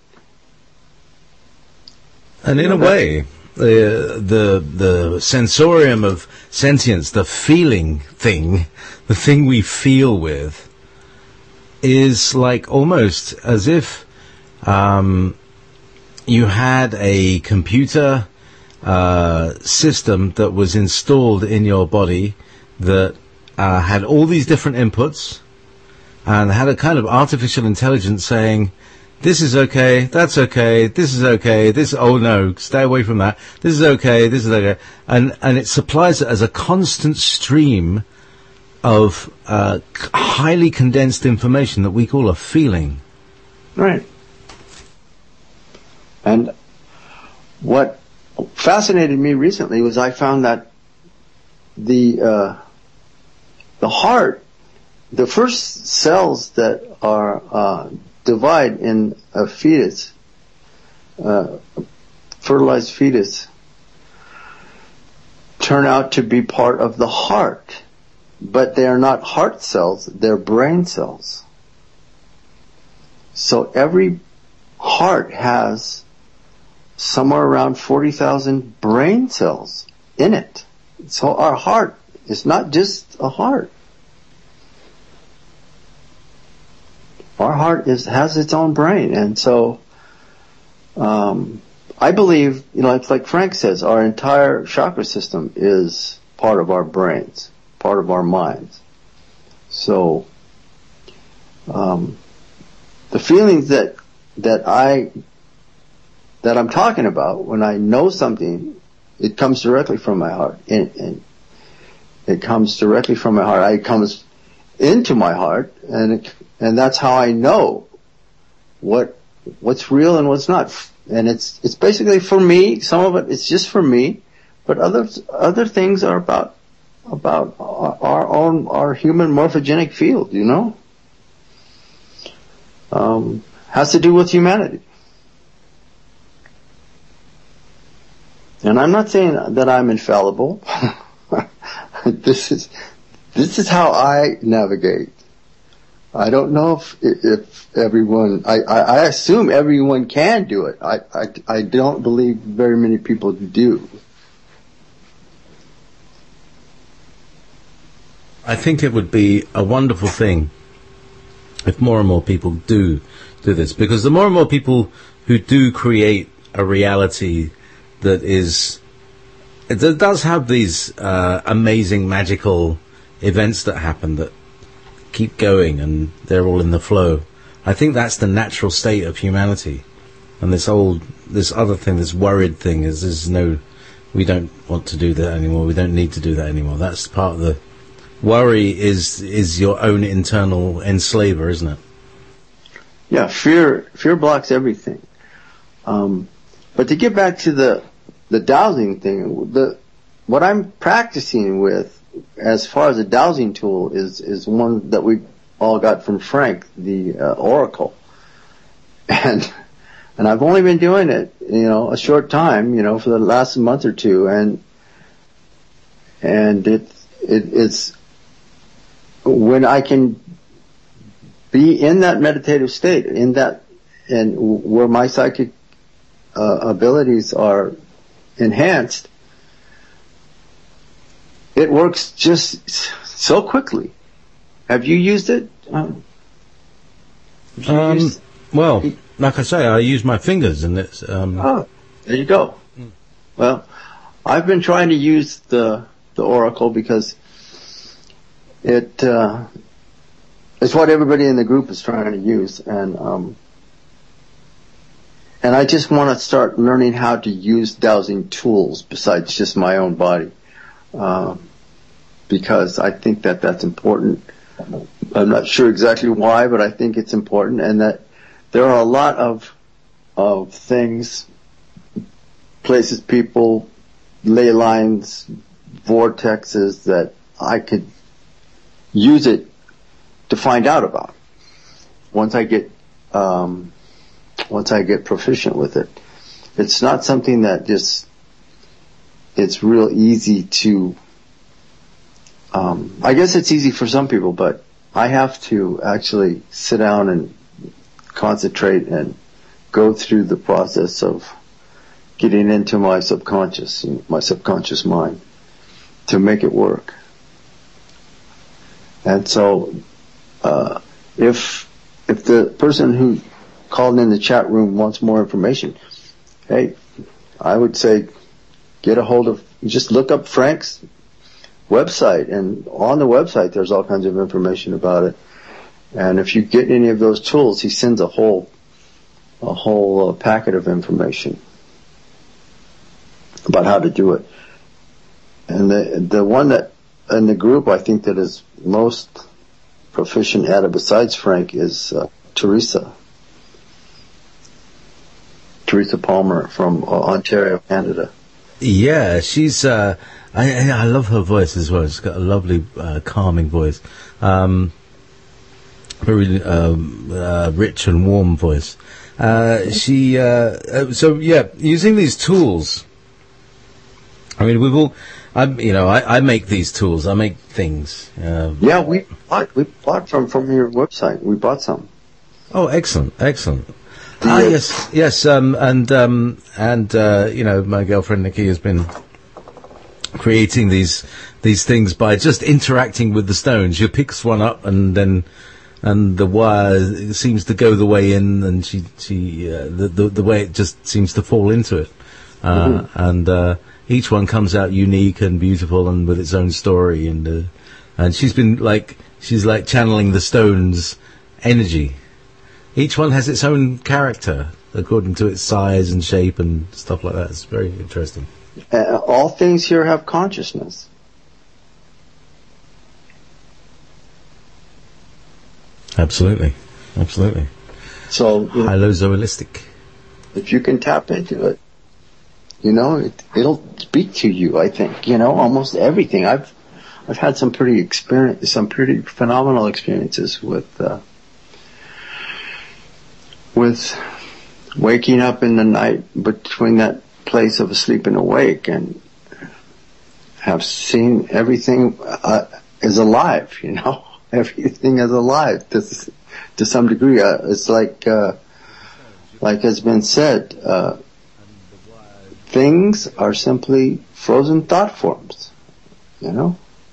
And in a way, the the the sensorium of sentience, the feeling thing, the thing we feel with, is like almost as if um, you had a computer uh, system that was installed in your body that uh, had all these different inputs and had a kind of artificial intelligence saying, this is okay, that's okay, this is okay, this, oh no, stay away from that, this is okay, this is okay. And, and it supplies it as a constant stream of uh, highly condensed information that we call a feeling. Right. And what fascinated me recently was I found that the, uh, the heart, the first cells that are, uh, divide in a fetus, uh, fertilized fetus, turn out to be part of the heart, but they are not heart cells, they're brain cells. So every heart has somewhere around forty thousand brain cells in it. So our heart is not just a heart. Our heart is has its own brain, and so um, I believe, you know, it's like Frank says, our entire chakra system is part of our brains, part of our minds. So um, the feelings that that I that I'm talking about when I know something, it comes directly from my heart, and, and it comes directly from my heart. It comes into my heart, and it, and that's how I know what what's real and what's not. And it's it's basically for me. Some of it it's just for me, but others other things are about about our, our own our human morphogenic field. You know, um, has to do with humanity. And I'm not saying that I'm infallible. This is this is how I navigate. I don't know if if everyone. I, I, I assume everyone can do it. I, I I don't believe very many people do. I think it would be a wonderful thing if more and more people do do this, because the more and more people who do create a reality that is, that does have these uh, amazing magical events that happen that keep going, and they're all in the flow. I think that's the natural state of humanity. And this old, this other thing, this worried thing, is there's no, we don't want to do that anymore. We don't need to do that anymore. That's part of the worry. Is is your own internal enslaver, isn't it? Yeah, fear fear blocks everything. Um, but to get back to the the dowsing thing, the what I'm practicing with as far as a dowsing tool is is one that we all got from Frank, the uh, Oracle, and and I've only been doing it, you know, a short time, you know, for the last month or two, and and it it it's when I can be in that meditative state, in that, and where my psychic uh, abilities are enhanced, it works just so quickly. Have you used it? Um, you um, used well, like I say, I use my fingers, and it's. Um, oh, there you go. Mm. Well, I've been trying to use the the Oracle because it. Uh, It's what everybody in the group is trying to use, and um, and I just want to start learning how to use dowsing tools besides just my own body, uh, because I think that that's important. I'm not sure exactly why, but I think it's important, and that there are a lot of of things, places, people, ley lines, vortexes that I could use it to find out about once I get um, once I get proficient with it. It's not something that just it's real easy to. Um, I guess it's easy for some people, but I have to actually sit down and concentrate and go through the process of getting into my subconscious, my subconscious mind, to make it work. And so. Uh, if if the person who called in the chat room wants more information, hey, I would say get a hold of, just look up Frank's website, and on the website there's all kinds of information about it. And if you get any of those tools, he sends a whole a whole uh, packet of information about how to do it. And the the one that in the group I think that is most proficient at it besides Frank is uh, Teresa. Teresa Palmer from uh, Ontario, Canada. Yeah, she's, uh, I, I love her voice as well. She's got a lovely, uh, calming voice. Um, very, um, uh, rich and warm voice. Uh, she, uh, so yeah, using these tools, I mean, we've all, I'm, you know, I, I make these tools. I make things. Uh, yeah, we bought, we bought from, from your website. We bought some. Oh, excellent, excellent. The, ah, yes, yes, um, and, um, and, uh, you know, my girlfriend Nikki has been creating these, these things by just interacting with the stones. She picks one up and then, and the wire seems to go the way in, and she, she, uh, the, the, the way it just seems to fall into it. Uh, mm-hmm. and, uh, each one comes out unique and beautiful and with its own story, and uh, and she's been like she's like channeling the stone's energy. Each one has its own character according to its size and shape and stuff like that. It's very interesting. Uh, all things here have consciousness. Absolutely, absolutely. So you know, hylozoistic. If you can tap into it. You know, it, it'll speak to you, I think, you know, almost everything. I've, I've had some pretty experience, some pretty phenomenal experiences with, uh, with waking up in the night between that place of asleep and awake, and have seen everything, uh, is alive, you know, everything is alive to, to some degree. Uh, it's like, uh, like has been said, uh, things are simply frozen thought forms, you know?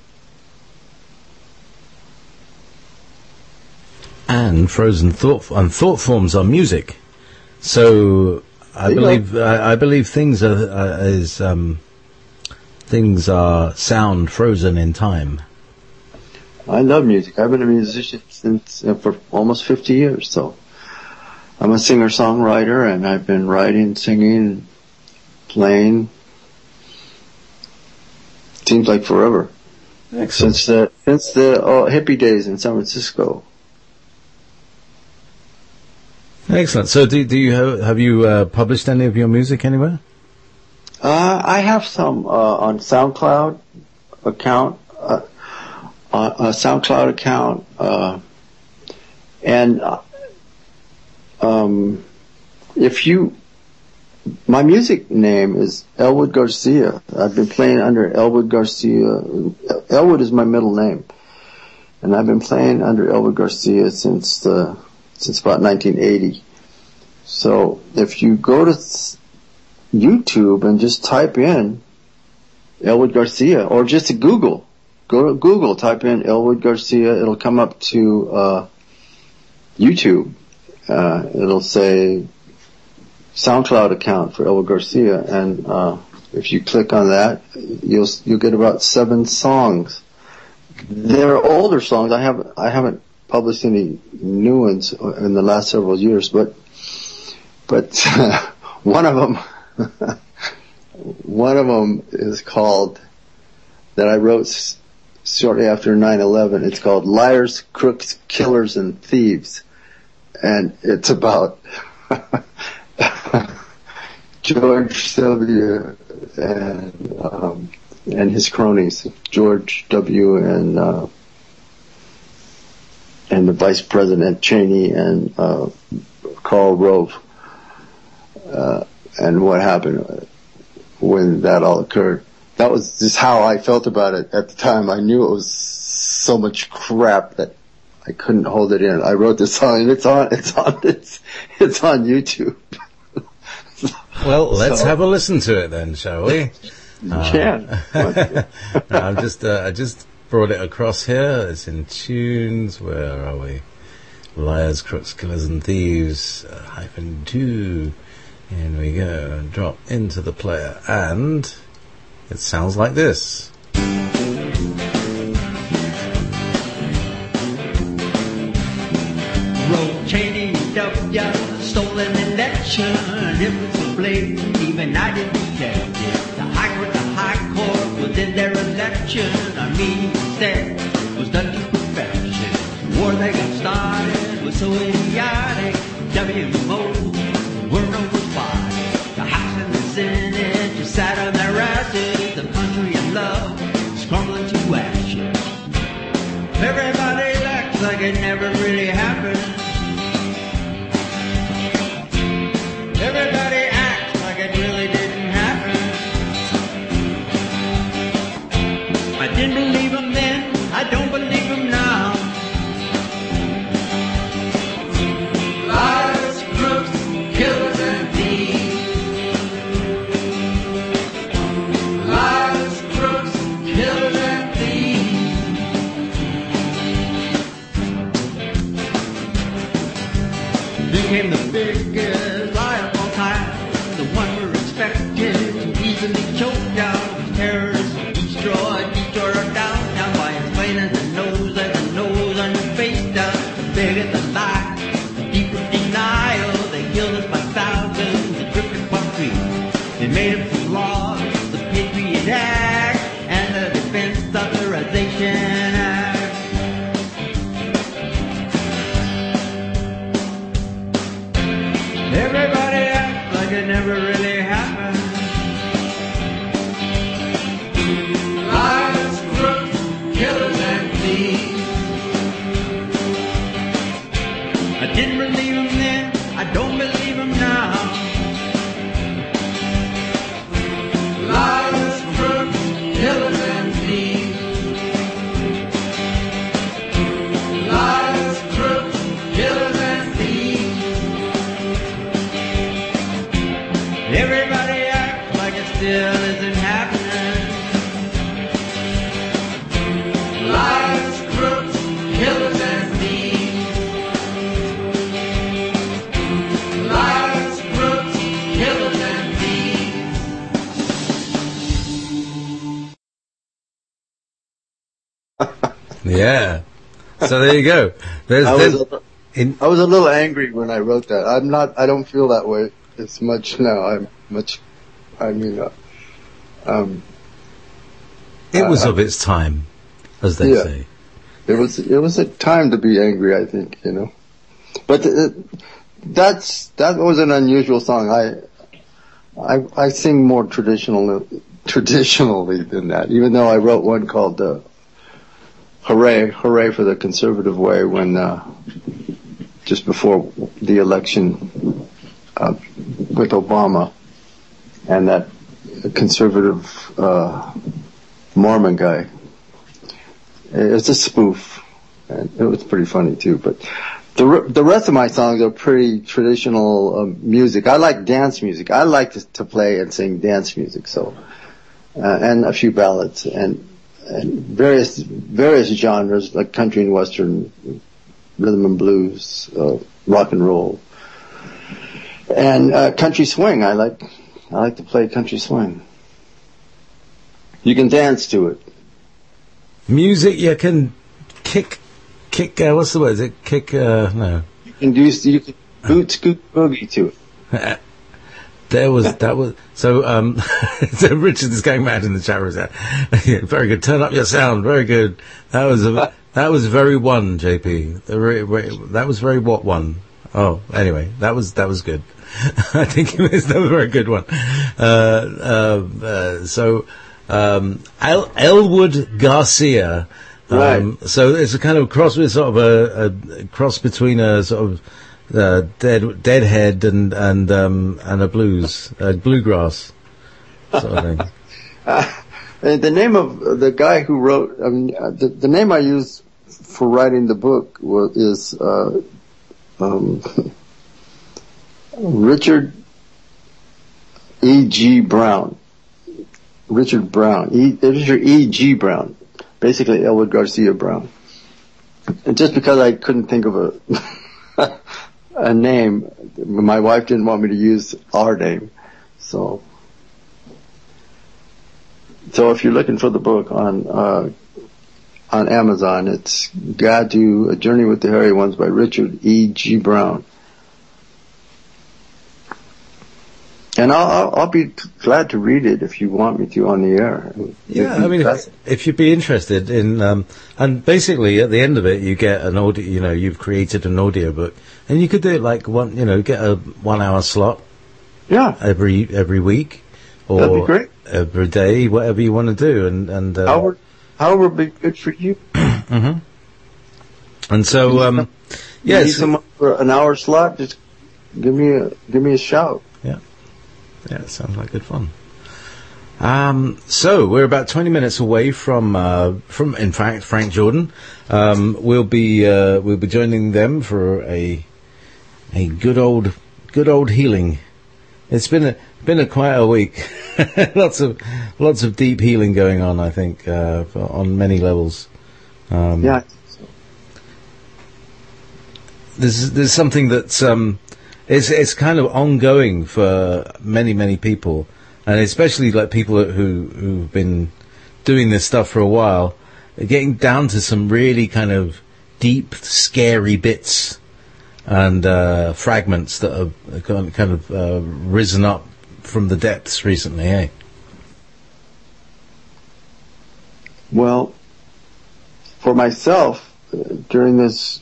And frozen thought and thought forms are music. So I believe I, I believe things are, are is um, things are sound frozen in time. I love music. I've been a musician since uh, for almost fifty years. So I'm a singer-songwriter, and I've been writing, singing, playing. Seems like forever. Excellent. Since the since the uh, hippie days in San Francisco. Excellent. So, do do you have have you uh, published any of your music anywhere? Uh, I have some uh, on SoundCloud account, uh, uh, a SoundCloud account, uh, and uh, um, if you, my music name is Elwood Garcia. I've been playing under Elwood Garcia. Elwood is my middle name, and I've been playing under Elwood Garcia since the since about nineteen eighty. So if you go to YouTube and just type in Elwood Garcia, or just to Google, go to Google, type in Elwood Garcia, it'll come up to uh YouTube. Uh it'll say SoundCloud account for Elwood Garcia, and uh if you click on that, you'll you'll get about seven songs. They're older songs. I haven't I haven't published any new ones in the last several years, but but one of them one of them is called, that I wrote s- shortly after nine eleven. It's called Liars, Crooks, Killers, and Thieves, and it's about George W. and um, and his cronies, George W. and uh, and the Vice President Cheney and uh, Karl Rove, uh, and what happened when that all occurred. That was just how I felt about it at the time. I knew it was so much crap that I couldn't hold it in. I wrote this song, and it's on, it's on, it's, it's on YouTube. Well, let's So- have a listen to it then, shall we? You can. No, I'm just, uh, I just brought it across here. It's in tunes. Where are we? Liars, Crooks, Killers, and Thieves, uh, hyphen two. In we go. Drop into the player, and it sounds like this. Roll Cheney, W, stolen election. It was a blame, even I didn't detect it. The High Court, the High Court was in their election. I mean, instead was done to perfection. The war they got started was so idiotic. W Mo were nobody. The House and the Senate just sat on their asses. The country of love is crumbling to ashes. Everybody acts like it never really happened. Everybody acts like it really didn't happen. I didn't believe him then, I don't believe him now. Liars, crooks, killers, and thieves. Liars, crooks, killers, and thieves. Became the biggest lie of all time, the one we're expected to easily choke down. Terrorists destroy, destroy our downtown by explaining the nose and the nose on your face down. The bigger the lie, the deeper denial. They killed us by thousands, the drifted concrete. They made up some laws, the Patriot Act and the Defense Authorization Act. Everybody acts like it never really happened. Liars, crooks, killers, and thieves. I didn't believe him then, I don't believe him now. Liars, crooks, killers, and thieves. Liars, crooks, killers, and thieves. Everybody acts like it still isn't happening. Liars, crooks, killers, and thieves. Liars, crooks, Yeah. So there you go. There's, I, was there's, a, in, I was a little angry when I wrote that. I'm not. I don't feel that way as much now. I'm much. I mean, uh, um, it was uh, of its time, as they yeah. say. It was. It was a time to be angry, I think. You know, but uh, that's that was an unusual song. I. I, I sing more traditional, traditionally than that, even though I wrote one called, uh, Hooray, Hooray for the Conservative Way when, uh, just before the election, uh, with Obama and that conservative, uh, Mormon guy. It's a spoof, and it was pretty funny too, but The the rest of my songs are pretty traditional um, music. I like dance music. I like to, to play and sing dance music. So, uh, and a few ballads and and various various genres like country and western, rhythm and blues, uh, rock and roll, and uh, country swing. I like I like to play country swing. You can dance to it. Music you can kick. Kick, uh, what's the word? Is it kick, uh, no. You can do, you can boot, scoot, boogie to it. There was, that was, so, um, so Richard is going mad in the chat room. Yeah, very good. Turn up your sound. Very good. That was a, that was very one, J P. That was very what one? Oh, anyway, that was, that was good. I think it was, that was a very good one. Uh, uh, uh so, um, El- Elwood Garcia, Right. Um, so it's a kind of cross with sort of a, a cross between a sort of uh, dead deadhead and and um, and a blues uh, bluegrass sort of thing. uh, the name of the guy who wrote, I mean, uh, the, the name I used for writing the book was is uh, um, Richard E. G. Brown. Richard Brown. E, Richard E. G. Brown. Basically, Elwood Garcia Brown. And just because I couldn't think of a a name, my wife didn't want me to use our name. So, so if you're looking for the book on uh, on Amazon, it's Gadu: A Journey with the Hairy Ones by Richard E. G. Brown. And I'll, I'll, I'll be glad to read it if you want me to on the air. Yeah, I mean, if, if you'd be interested in, um, and basically at the end of it, you get an audio. You know, you've created an audio book, and you could do it like one. You know, get a one-hour slot. Yeah. Every every week, or that'd be great. Every day, whatever you want to do, and and. Uh, however, however, be good for you. Mm-hmm. And so, um, yeah, yes, someone for an hour slot. Just give me a give me a shout. Yeah. Yeah, it sounds like good fun. Um, so we're about twenty minutes away from, uh, from in fact, Frank Jordan. Um, we'll be uh, we'll be joining them for a a good old good old healing. It's been a been a quite a week. lots of lots of deep healing going on. I think uh, for, on many levels. Um, yeah. There's there's something that's. Um, It's it's kind of ongoing for many many people, and especially like people who who've been doing this stuff for a while, getting down to some really kind of deep, scary bits and uh, fragments that have kind of uh, risen up from the depths recently. Eh? Well, for myself, uh, during this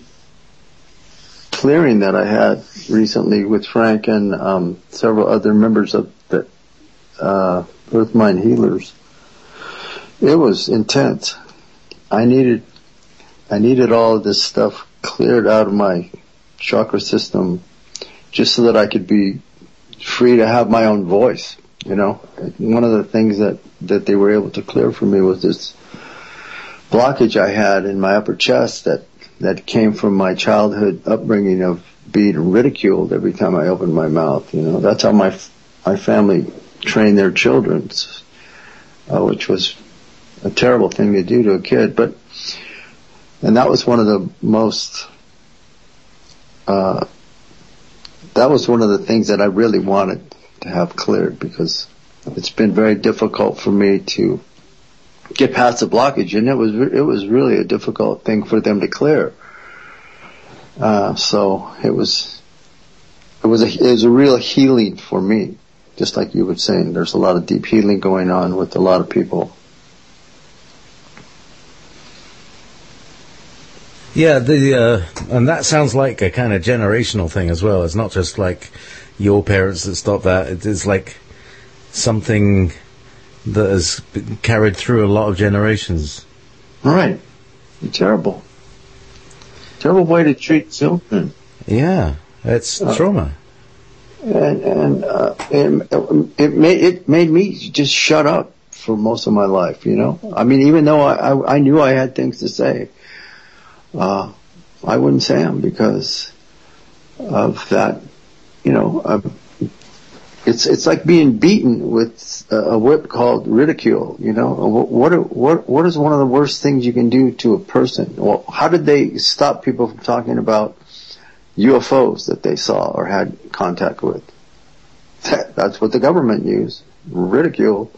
clearing that I had recently with Frank and um, several other members of the uh, Earth Mind Healers, it was intense. I needed, I needed all of this stuff cleared out of my chakra system, just so that I could be free to have my own voice. You know, one of the things that that they were able to clear for me was this blockage I had in my upper chest that. that came from my childhood upbringing of being ridiculed every time I opened my mouth. You know, that's how my my family trained their children, uh, which was a terrible thing to do to a kid. But and that was one of the most. Uh, that was one of the things that I really wanted to have cleared, because it's been very difficult for me to get past the blockage, and it was it was really a difficult thing for them to clear. Uh, so it was it was a it was a real healing for me, just like you were saying. There's a lot of deep healing going on with a lot of people. Yeah, the uh, and that sounds like a kind of generational thing as well. It's not just like your parents that stopped that. It is like something that has been carried through a lot of generations. Right. Terrible. Terrible way to treat children. Yeah, it's uh, trauma. And and uh, it, it made it made me just shut up for most of my life. You know, I mean, even though I I, I knew I had things to say. Uh, I wouldn't say them because of that, you know, uh, it's, it's like being beaten with a whip called ridicule, you know. What, what, what is one of the worst things you can do to a person? Well, how did they stop people from talking about U F Os that they saw or had contact with? That, that's what the government used, ridicule.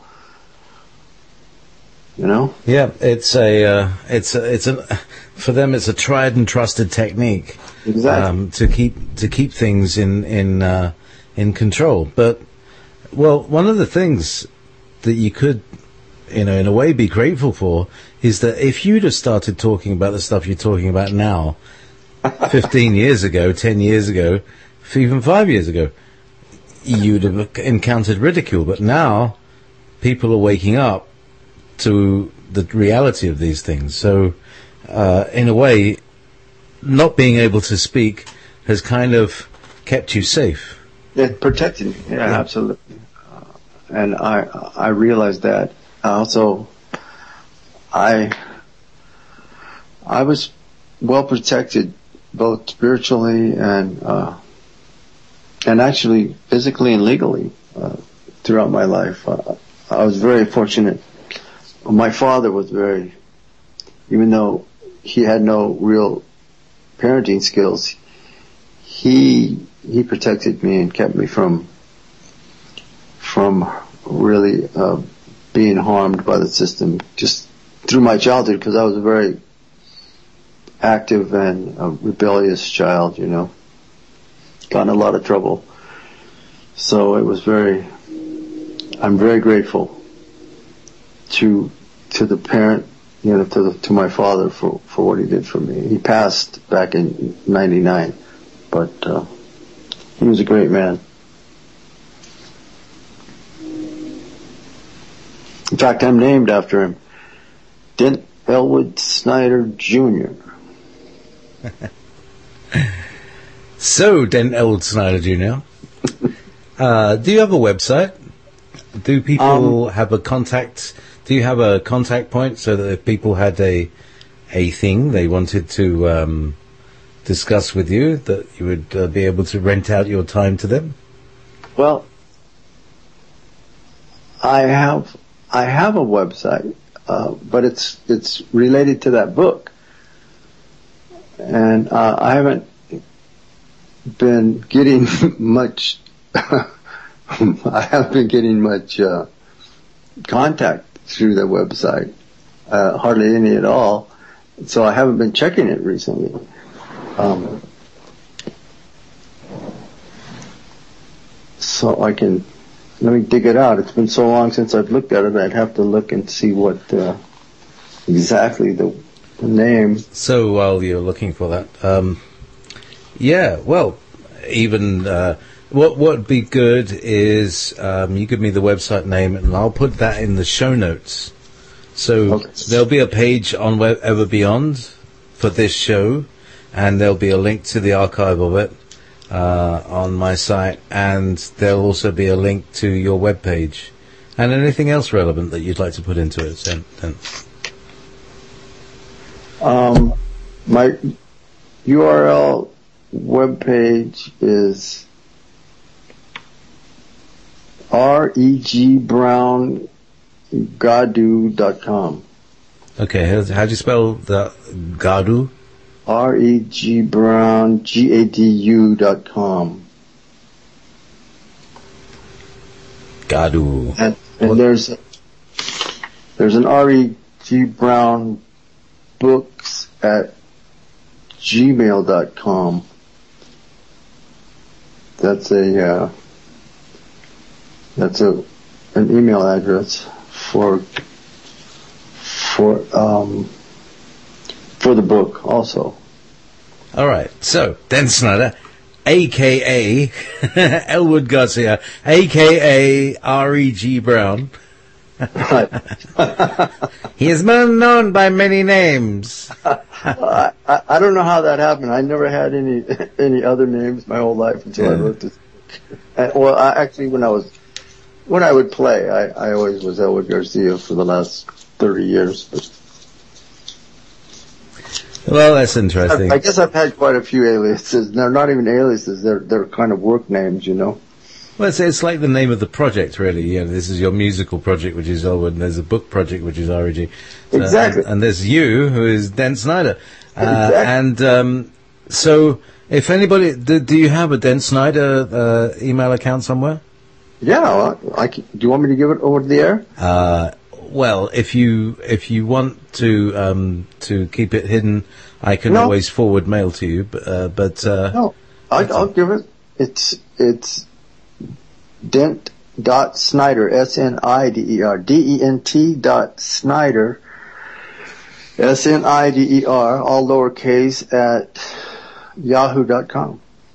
You know? Yeah, it's a, uh, it's a, it's a, for them it's a tried and trusted technique. Exactly. Um, to keep, to keep things in, in, uh, in control. But, well, one of the things that you could, you know, in a way be grateful for is that if you'd have started talking about the stuff you're talking about now, fifteen years ago, ten years ago, even five years ago, you'd have encountered ridicule. But now, people are waking up to the reality of these things. So, uh, in a way, not being able to speak has kind of kept you safe. It protected me. Yeah, yeah. Absolutely. Uh, and I, I realized that. Also, I, I was well protected, both spiritually and, uh, and actually physically and legally, uh, throughout my life. Uh, I was very fortunate. My father was very, even though he had no real parenting skills, he he protected me and kept me from from really uh, being harmed by the system just through my childhood, because I was a very active and a rebellious child, you know. Got in a lot of trouble. So it was very, I'm very grateful to to the parent, you know, to the, to my father for, for what he did for me. He passed back in ninety-nine, but uh, he was a great man. In fact, I'm named after him, Dent Elwood Snyder Junior So, Dent Elwood Snyder Junior, uh, do you have a website? Do people um, have a contact? Do you have a contact point so that if people had a a thing they wanted to um, discuss with you, that you would uh, be able to rent out your time to them? Well, I have I have a website, uh, but it's it's related to that book, and uh, I haven't been getting much. I haven't been getting much uh, contact through the website, uh, hardly any at all. So I haven't been checking it recently. Um, so I can, let me dig it out. It's been so long since I've looked at it, I'd have to look and see what uh, exactly the, the name. So while you're looking for that, um, yeah, well, even uh, what what would be good is um, you give me the website name and I'll put that in the show notes. So okay. There'll be a page on Web Ever Beyond for this show, and there'll be a link to the archive of it uh, on my site, and there'll also be a link to your webpage and anything else relevant that you'd like to put into it. So, then. Um, my U R L webpage is R E G Brown Gadu dot com. Okay, how do you spell the Gadu? R E G Brown G A D U dot com. Gadu. And, and there's there's an R E G Brown Books at gmail dot com. That's a uh, that's a an email address for for um for the book also. All right. So Dent Snyder, A K A Elwood Garcia, A K A R E G Brown. He is known by many names. I, I, I don't know how that happened. I never had any any other names my whole life until yeah. I wrote this. And, well, I, actually, when I was when I would play, I, I always was Elwood Garcia for the last thirty years. But well, that's interesting. I, I guess I've had quite a few aliases. They're not even aliases. They're they're kind of work names, you know. Well, it's, it's like the name of the project, really. You know, this is your musical project, which is Elwood, and there's a book project, which is R E G. So, exactly. And, and there's you, who is Dent Snyder. Uh, exactly. And um, so, if anybody, do, do you have a Dent Snyder uh, email account somewhere? Yeah. Well, I can, do you want me to give it over to the air? Uh, well, if you if you want to um, to keep it hidden, I can no. always forward mail to you. But, uh, but uh, no, I, I'll give it. It's it's. Dent dot Snyder, S N I D E R, D E N T dot Snyder, S N I D E R, all lowercase, at yahoo dot com.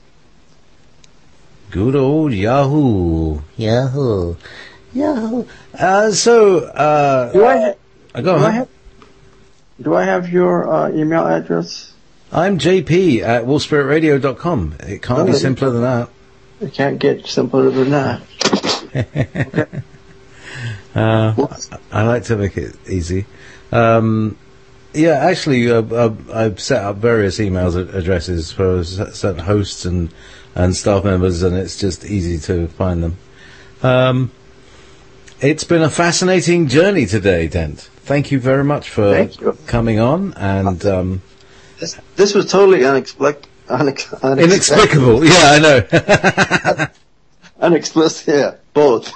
Good old Yahoo. Yahoo. Yahoo. Uh, so, uh... Do I, ha- uh, go do, on. I have, do I have your uh, email address? I'm J P at wolf spirit radio dot com. It can't okay. be simpler than that. It can't get simpler than that. Okay. uh, I like to make it easy. Um, yeah, actually, uh, uh, I've set up various email addresses for certain hosts and, and staff members, and it's just easy to find them. Um, it's been a fascinating journey today, Dent. Thank you very much for coming on. And um, this, this was totally unexpected. Unex- Inexplicable, yeah, I know. Unexplicit, yeah, both.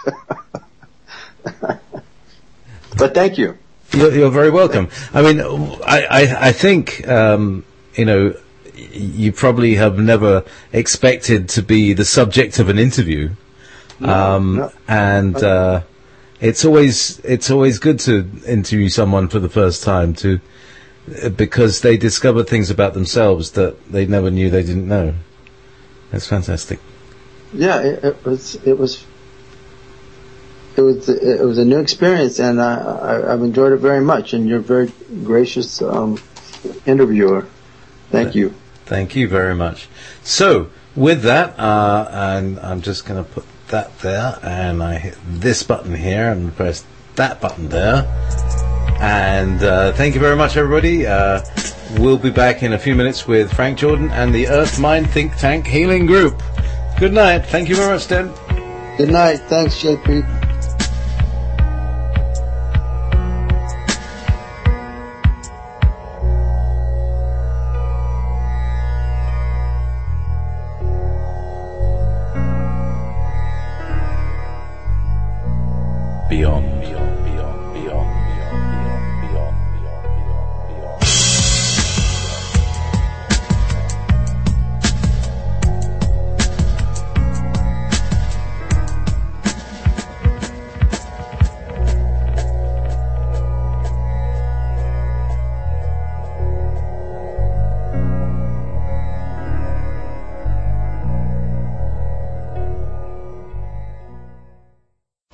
But thank you. You're, you're very welcome. I mean, I, I, I think, um, you know, you probably have never expected to be the subject of an interview. No, um, no. And, uh, it's always, it's always good to interview someone for the first time to, because they discover things about themselves that they never knew they didn't know. That's fantastic. Yeah, it, it was. It was. It was. It was a new experience, and I, I, I've enjoyed it very much. And you're a very gracious um, interviewer. Thank you. Thank you very much. So, with that, uh, and I'm just going to put that there, and I hit this button here, and press that button there. And uh, thank you very much, everybody. Uh, we'll be back in a few minutes with Frank Jordan and the Earth Mind Think Tank Healing Group. Good night. Thank you very much, Dent. Good night. Thanks, J P. Beyond.